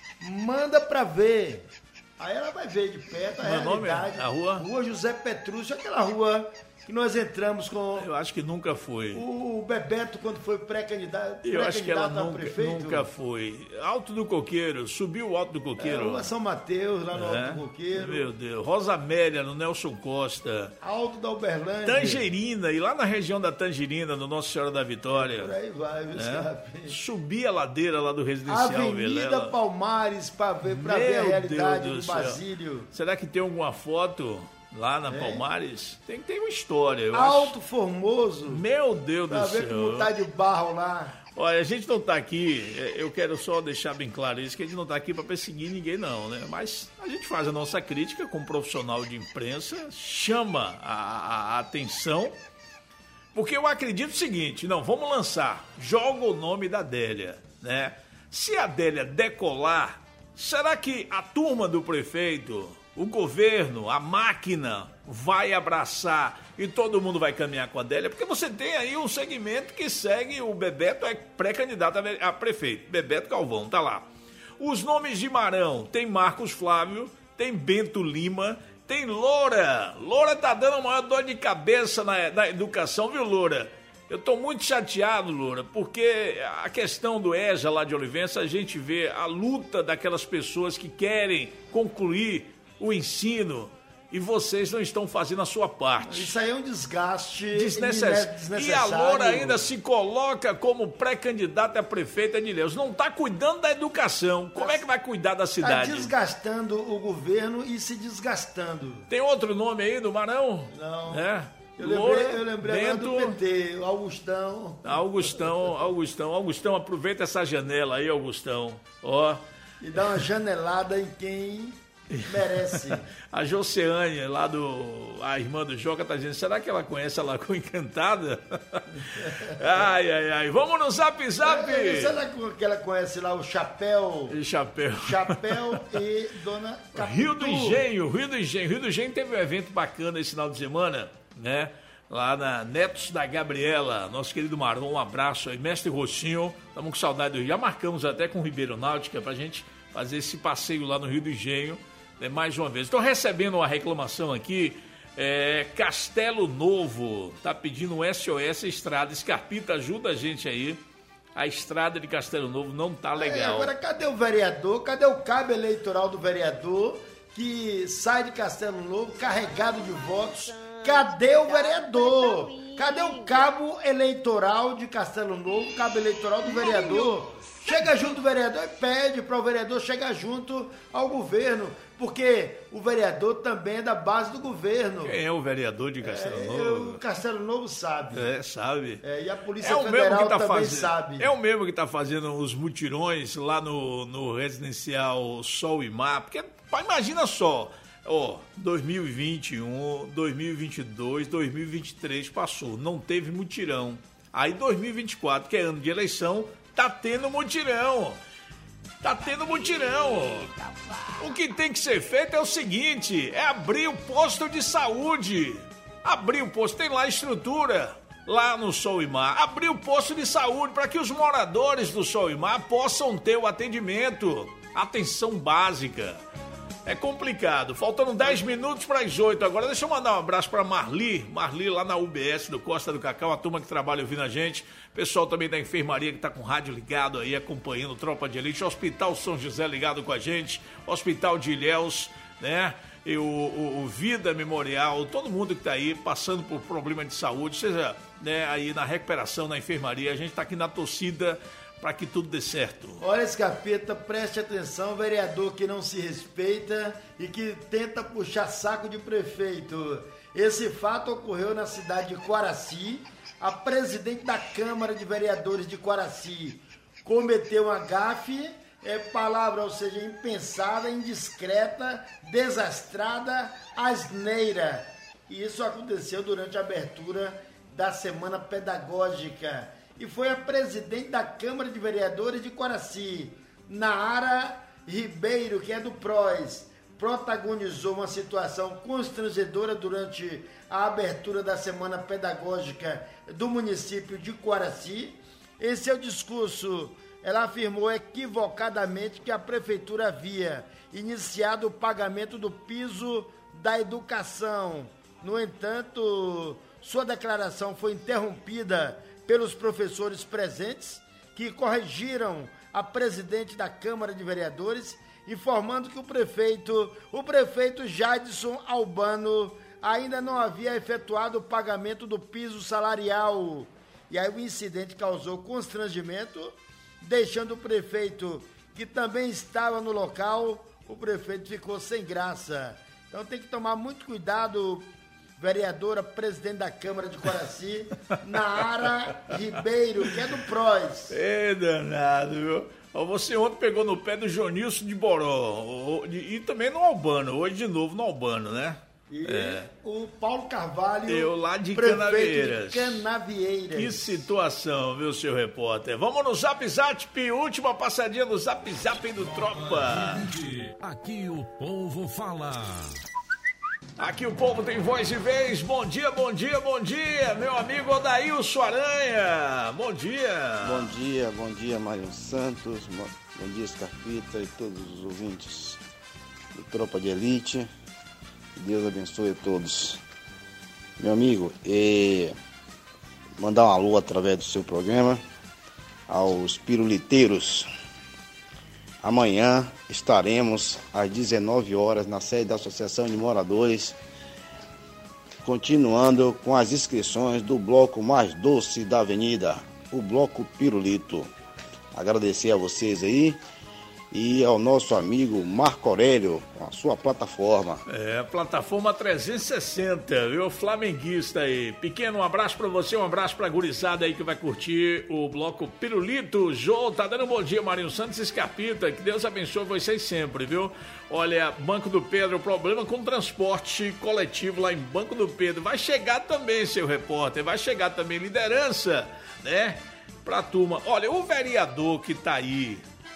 Manda pra ver. Aí ela vai ver de perto a realidade. A rua? Rua José Petrúcio, aquela rua que nós entramos com... Eu acho que nunca foi. O Bebeto, quando foi pré-candidato Eu acho que ela prefeito. nunca foi. Alto do Coqueiro, subiu o Alto do Coqueiro. Rua São Mateus, lá no Alto do Coqueiro. Meu Deus. Rosa Amélia, no Nelson Costa. Alto da Uberlândia. Tangerina, e lá na região da Tangerina, no Nossa Senhora da Vitória. Por aí vai, viu, Scarpim? Subir a ladeira lá do Residencial Avenida Vilela. Palmares, para ver a realidade do Basílio. Será que tem alguma foto... Lá na Palmares, tem uma história. Eu Alto acho. Formoso. Meu Deus do céu. Pra ver como tá de barro lá. Olha, a gente não tá aqui, eu quero só deixar bem claro isso, que a gente não tá aqui para perseguir ninguém não, né? Mas a gente faz a nossa crítica como profissional de imprensa, chama a atenção, porque eu acredito o seguinte, vamos lançar, joga o nome da Adélia, né? Se a Adélia decolar, será que a turma do prefeito... O governo, a máquina vai abraçar e todo mundo vai caminhar com a Adélia, porque você tem aí um segmento que segue o Bebeto, é pré-candidato a prefeito, Bebeto Galvão, tá lá. Os nomes de Marão, tem Marcos Flávio, tem Bento Lima, tem Loura. Loura tá dando a maior dor de cabeça na educação, viu, Loura? Eu tô muito chateado, Loura, porque a questão do EJA lá de Olivença, a gente vê a luta daquelas pessoas que querem concluir o ensino e vocês não estão fazendo a sua parte. Isso aí é um desgaste desnecessário. E a Loura ainda se coloca como pré-candidata a prefeita de Ilhéus. Não está cuidando da educação. Como é que vai cuidar da cidade? Está desgastando o governo e se desgastando. Tem outro nome aí do Marão? Não. Eu lembrei agora do PT, Augustão, aproveita essa janela aí, Augustão. Ó. E dá uma janelada em quem... merece. A Joceane, a irmã do Joca, tá dizendo, será que ela conhece a Lagoa Encantada? Ai. Vamos no Zap Zap. Será que ela conhece lá o Chapéu? Chapéu e Dona Capitu. Rio do Engenho teve um evento bacana esse final de semana, né? Lá na Netos da Gabriela, nosso querido Marlon, um abraço aí, Mestre Rocinho, estamos com saudade do Rio. Já marcamos até com o Ribeiro Náutica pra gente fazer esse passeio lá no Rio do Engenho. Mais uma vez, estou recebendo uma reclamação aqui, Castelo Novo, tá pedindo um SOS Estrada, Scarpita, ajuda a gente aí, a estrada de Castelo Novo não tá legal. Agora, cadê o vereador, cadê o cabo eleitoral do vereador que sai de Castelo Novo carregado de votos? Cadê o vereador? Cadê o cabo eleitoral de Castelo Novo, cabo eleitoral do vereador? Chega junto do vereador e pede para o vereador chegar junto ao governo, porque o vereador também é da base do governo. Quem é o vereador de Castelo Novo? O Castelo Novo sabe. Sabe. E a Polícia Federal também sabe. É o mesmo que está fazendo os mutirões lá no residencial Sol e Mar, porque imagina só, 2021, 2022, 2023 passou, não teve mutirão. Aí 2024, que é ano de eleição, tá tendo mutirão. O que tem que ser feito é o seguinte, é abrir o posto de saúde. Abrir o posto, tem lá a estrutura, lá no Sol e Mar. Abrir o posto de saúde para que os moradores do Sol e Mar possam ter o atendimento. Atenção básica. É complicado. Faltando 10 minutos para as 8. Agora deixa eu mandar um abraço para Marli lá na UBS do Costa do Cacau, a turma que trabalha ouvindo a gente. Pessoal também da enfermaria que está com o rádio ligado aí, acompanhando Tropa de Elite. Hospital São José ligado com a gente. Hospital de Ilhéus, né? E o Vida Memorial, todo mundo que está aí passando por problema de saúde, seja, né, aí na recuperação, na enfermaria. A gente está aqui na torcida para que tudo dê certo. Olha, Scarpeta, preste atenção, vereador que não se respeita e que tenta puxar saco de prefeito. Esse fato ocorreu na cidade de Quaraci. A presidente da Câmara de Vereadores de Quaraci cometeu uma gafe, palavra, ou seja, impensada, indiscreta, desastrada, asneira. E isso aconteceu durante a abertura da Semana Pedagógica. e foi a presidente da Câmara de Vereadores de Coraci, Nara Ribeiro, que é do PROS, protagonizou uma situação constrangedora durante a abertura da Semana Pedagógica do município de Coraci. Em seu discurso, ela afirmou equivocadamente que a prefeitura havia iniciado o pagamento do piso da educação. No entanto, sua declaração foi interrompida pelos professores presentes, que corrigiram a presidente da Câmara de Vereadores, informando que o prefeito Jadson Albano ainda não havia efetuado o pagamento do piso salarial. E aí o incidente causou constrangimento, deixando o prefeito, que também estava no local, o prefeito ficou sem graça. Então tem que tomar muito cuidado, vereadora, presidente da Câmara de Coraci, Nara Ribeiro, que é do PROS. É danado, viu? Você ontem pegou no pé do Jonilson de Boró e também no Albano, hoje de novo no Albano, né? E o Paulo Carvalho, eu lá de Canavieiras. Que situação, viu, seu repórter? Vamos no Zap Zap, última passadinha no Zap Zap do Tropa. Aqui o povo fala. Aqui o povo tem voz e vez. Bom dia, bom dia, bom dia, meu amigo Odailson Aranha. Bom dia. Bom dia, Mário Santos. Bom dia, Scarpita e todos os ouvintes do Tropa de Elite. Que Deus abençoe a todos. Meu amigo, mandar um alô através do seu programa aos piruliteiros. Amanhã estaremos às 19 horas na sede da Associação de Moradores, continuando com as inscrições do bloco mais doce da avenida, o Bloco Pirulito. Agradecer a vocês aí e ao nosso amigo Marco Aurélio, com a sua plataforma. Plataforma 360, viu? Flamenguista aí. Pequeno, um abraço pra você, um abraço pra gurizada aí que vai curtir o Bloco Pirulito. Jô, tá dando um bom dia, Marinho Santos e Scarpita, que Deus abençoe vocês sempre, viu? Olha, Banco do Pedro, problema com transporte coletivo lá em Banco do Pedro. Vai chegar também, seu repórter, vai chegar também liderança, né? Pra turma. Olha, o vereador que tá aí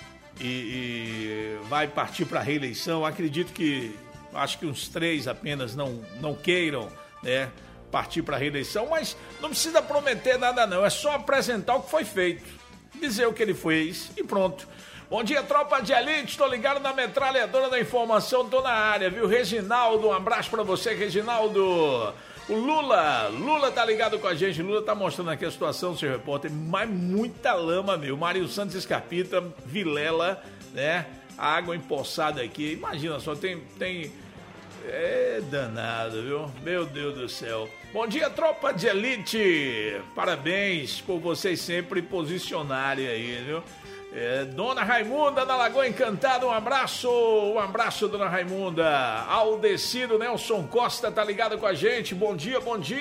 e vai partir para a reeleição, acredito que, acho que uns 3 apenas não queiram, né, partir para a reeleição, mas não precisa prometer nada não, é só apresentar o que foi feito, dizer o que ele fez e pronto. Bom dia, tropa de elite, estou ligado na metralhadora da informação, tô na área, viu? Reginaldo, um abraço para você, Reginaldo. O Lula tá ligado com a gente, Lula tá mostrando aqui a situação, seu repórter, mas muita lama, meu. Mário Santos Escarpita, Vilela, né? A água empoçada aqui, imagina só, tem... É danado, viu? Meu Deus do céu. Bom dia, tropa de elite, parabéns por vocês sempre posicionarem aí, viu? Dona Raimunda da Lagoa Encantada, um abraço, Dona Raimunda. Aldecido Nelson Costa tá ligado com a gente, bom dia.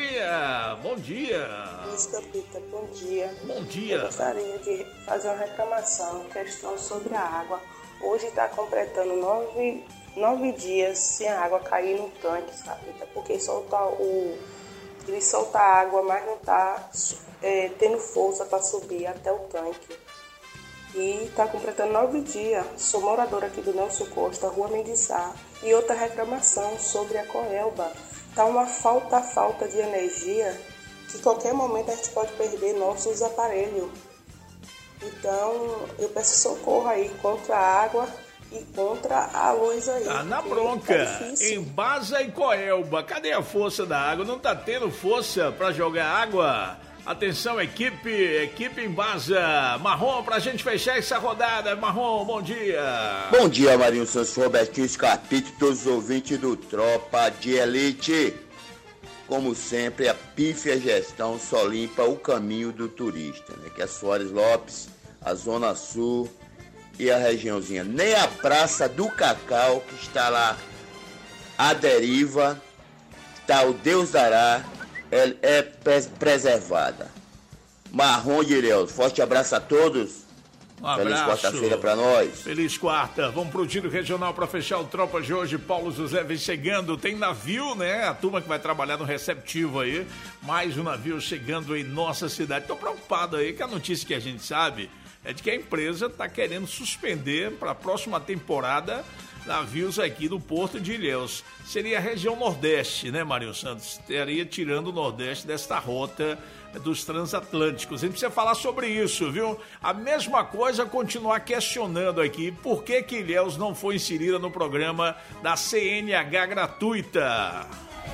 Escarpita, bom dia. Bom dia. Eu gostaria de fazer uma reclamação, questão sobre a água. Hoje está completando 9 dias sem a água cair no tanque, Escarpita, porque ele solta a água, mas não está tendo força para subir até o tanque. E está completando 9 dias. Sou moradora aqui do Nelson Costa, Rua Mendiçá. E outra reclamação sobre a Coelba. Está uma falta de energia, que qualquer momento a gente pode perder nossos aparelhos. Então, eu peço socorro aí contra a água e contra a luz aí. Tá na bronca. Embasa e Coelba. Cadê a força da água? Não tá tendo força para jogar água? Atenção, equipe Embasa. Marrom, pra gente fechar essa rodada. Marrom, bom dia. Bom dia, Marinho Santos, Robertinho Scarpita e todos os ouvintes do Tropa de Elite. Como sempre, a pífia gestão só limpa o caminho do turista, né? Que é Soares Lopes, a Zona Sul e a regiãozinha. Nem a Praça do Cacau, que está lá à deriva, tá o Deus dará, é preservada. Marrom de Ilhéus, forte abraço a todos. Um Feliz abraço. quarta-feira pra nós. Feliz quarta. Vamos pro tiro regional para fechar o Tropa de hoje. Paulo José vem chegando. Tem navio, né? A turma que vai trabalhar no receptivo aí. Mais um navio chegando em nossa cidade. Tô preocupado aí que a notícia que a gente sabe é de que a empresa tá querendo suspender para a próxima temporada navios aqui do Porto de Ilhéus. Seria a região Nordeste, né, Marinho Santos? Estaria tirando o Nordeste desta rota dos transatlânticos. A gente precisa falar sobre isso, viu? A mesma coisa, continuar questionando aqui por que Ilhéus não foi inserida no programa da CNH gratuita.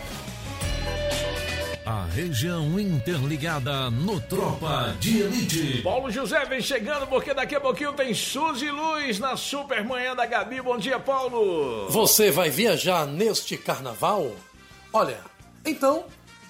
A região interligada no Tropa de Elite. Paulo José vem chegando porque daqui a pouquinho tem Suzy Luz na Super Manhã da Gabi. Bom dia, Paulo. Você vai viajar neste carnaval? Olha, então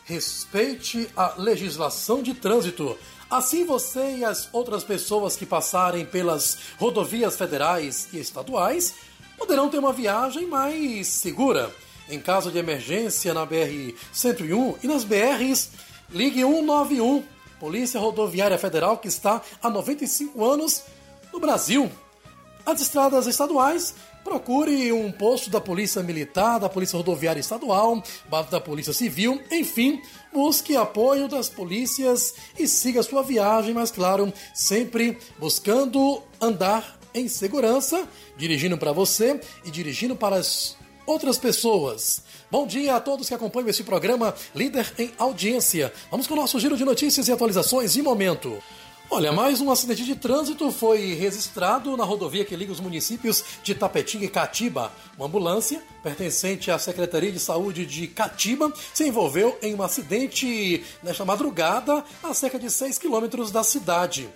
respeite a legislação de trânsito. Assim você e as outras pessoas que passarem pelas rodovias federais e estaduais poderão ter uma viagem mais segura. Em caso de emergência na BR-101 e nas BRs, ligue 191, Polícia Rodoviária Federal, que está há 95 anos no Brasil. As estradas estaduais, procure um posto da Polícia Militar, da Polícia Rodoviária Estadual, da Polícia Civil, enfim, busque apoio das polícias e siga sua viagem, mas claro, sempre buscando andar em segurança, dirigindo para você e dirigindo para as outras pessoas. Bom dia a todos que acompanham esse programa líder em audiência. Vamos com o nosso giro de notícias e atualizações de momento. Olha, mais um acidente de trânsito foi registrado na rodovia que liga os municípios de Tapetinga e Catiba. Uma ambulância pertencente à Secretaria de Saúde de Catiba se envolveu em um acidente nesta madrugada a cerca de 6 quilômetros da cidade.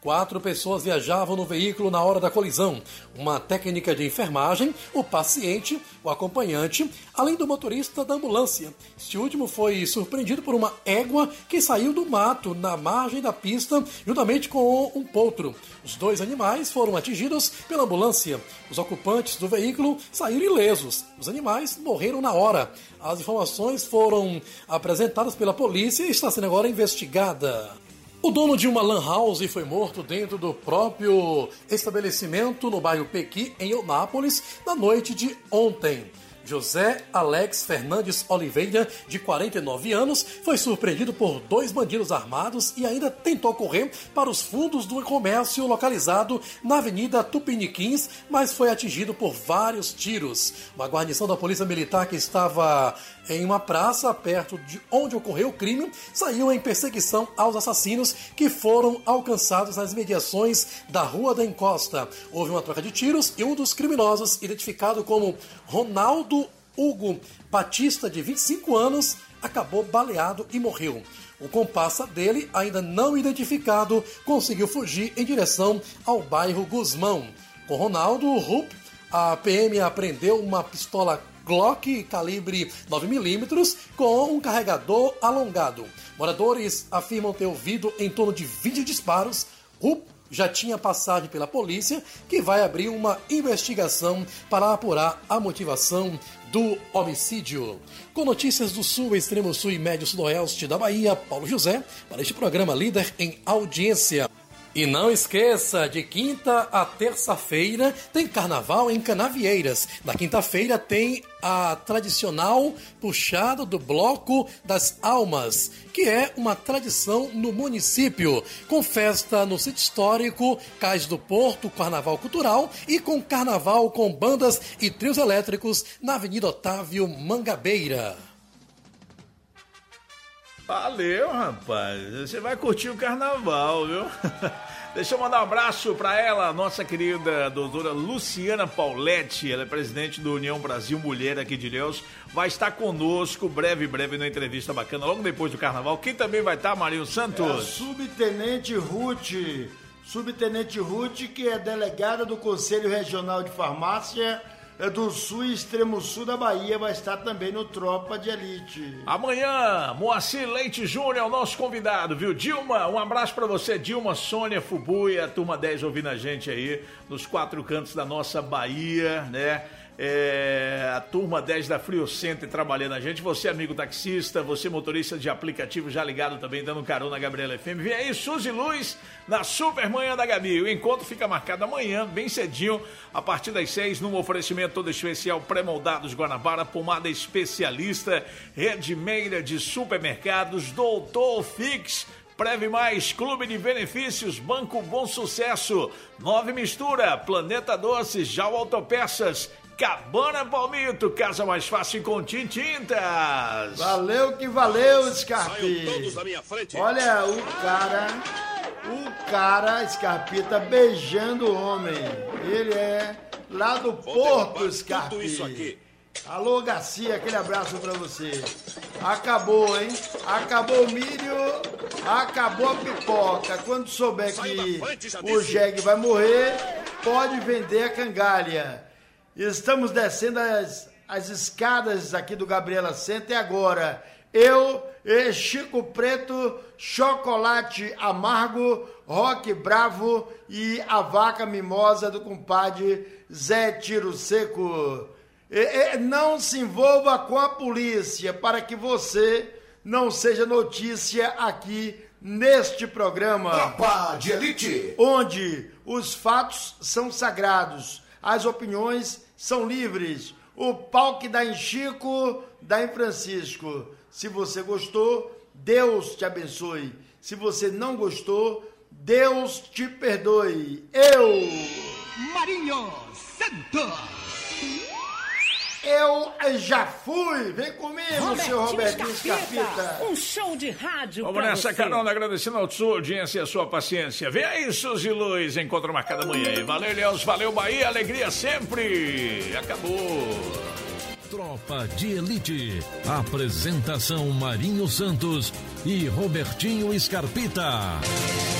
4 pessoas viajavam no veículo na hora da colisão. Uma técnica de enfermagem, o paciente, o acompanhante, além do motorista da ambulância. Este último foi surpreendido por uma égua que saiu do mato na margem da pista, juntamente com um potro. Os 2 animais foram atingidos pela ambulância. Os ocupantes do veículo saíram ilesos. Os animais morreram na hora. As informações foram apresentadas pela polícia e está sendo agora investigada. O dono de uma lan house foi morto dentro do próprio estabelecimento no bairro Pequi, em Eunápolis, na noite de ontem. José Alex Fernandes Oliveira, de 49 anos, foi surpreendido por 2 bandidos armados e ainda tentou correr para os fundos do comércio localizado na Avenida Tupiniquins, mas foi atingido por vários tiros. Uma guarnição da Polícia Militar que estava em uma praça perto de onde ocorreu o crime saiu em perseguição aos assassinos que foram alcançados nas mediações da Rua da Encosta. Houve uma troca de tiros e um dos criminosos, identificado como Ronaldo Hugo Batista, de 25 anos, acabou baleado e morreu. O comparsa dele, ainda não identificado, conseguiu fugir em direção ao bairro Guzmão. Com Ronaldo Rupp, a PM apreendeu uma pistola Glock calibre 9mm com um carregador alongado. Moradores afirmam ter ouvido em torno de 20 disparos. Rupp já tinha passagem pela polícia, que vai abrir uma investigação para apurar a motivação do homicídio. Com notícias do Sul, Extremo Sul e Médio Sudoeste da Bahia, Paulo José, para este programa líder em audiência. E não esqueça, de quinta a terça-feira tem carnaval em Canavieiras. Na quinta-feira tem a tradicional puxada do Bloco das Almas, que é uma tradição no município, com festa no sítio histórico Cais do Porto, carnaval cultural, e com carnaval com bandas e trios elétricos na Avenida Otávio Mangabeira. Valeu, rapaz. Você vai curtir o carnaval, viu? Deixa eu mandar um abraço para ela, nossa querida doutora Luciana Pauletti. Ela é presidente do União Brasil Mulher aqui de Ilhéus. Vai estar conosco breve, numa entrevista bacana, logo depois do carnaval. Quem também vai estar, Marinho Santos? É a Subtenente Ruth. Subtenente Ruth, que é delegada do Conselho Regional de Farmácia do Sul e Extremo Sul da Bahia, vai estar também no Tropa de Elite. Amanhã, Moacir Leite Júnior é o nosso convidado, viu? Dilma, um abraço pra você, Dilma, Sônia, Fubuia, a turma 10 ouvindo a gente aí, nos 4 cantos da nossa Bahia, né? A turma 10 da Frio Center trabalhando a gente. Você, amigo taxista, você, motorista de aplicativo, já ligado também, dando carona na Gabriela FM. Vem aí, Suzy Luz, na Supermanhã da Gabi. O encontro fica marcado amanhã, bem cedinho, a partir das 6, num oferecimento todo especial, pré-moldados Guanabara, pomada especialista, rede meira de supermercados, Doutor Fix, Preve Mais, Clube de Benefícios, Banco Bom Sucesso, Nove Mistura, Planeta Doces, Jau Autopeças, Cabana Palmito, casa mais fácil com tintintas. Valeu que valeu, Scarpi. Olha, o cara, Scarpita, beijando o homem. Ele é lá do Porto, Scarpi. Alô, Garcia, aquele abraço pra você. Acabou, hein? Acabou o milho, acabou a pipoca. Quando souber que o jegue vai morrer, pode vender a cangalha. Estamos descendo as escadas aqui do Gabriela Center agora. Eu, Chico Preto, Chocolate Amargo, Rock Bravo e a Vaca Mimosa do compadre Zé Tiro Seco. Não se envolva com a polícia para que você não seja notícia aqui neste programa. Tropa de Elite. Onde os fatos são sagrados, as opiniões são livres. O pau que dá em Chico, dá em Francisco. Se você gostou, Deus te abençoe. Se você não gostou, Deus te perdoe. Eu, Marinho Santos. Eu já fui. Vem comigo, seu Robertinho Scarpita. Um show de rádio. Vamos nessa, carona, agradecendo a sua audiência e a sua paciência. Vem aí, Suzy Luz, encontro marcado amanhã. Valeu, Ilhéus, valeu, Bahia, alegria sempre. Acabou. Tropa de Elite. Apresentação Marinho Santos e Robertinho Scarpita.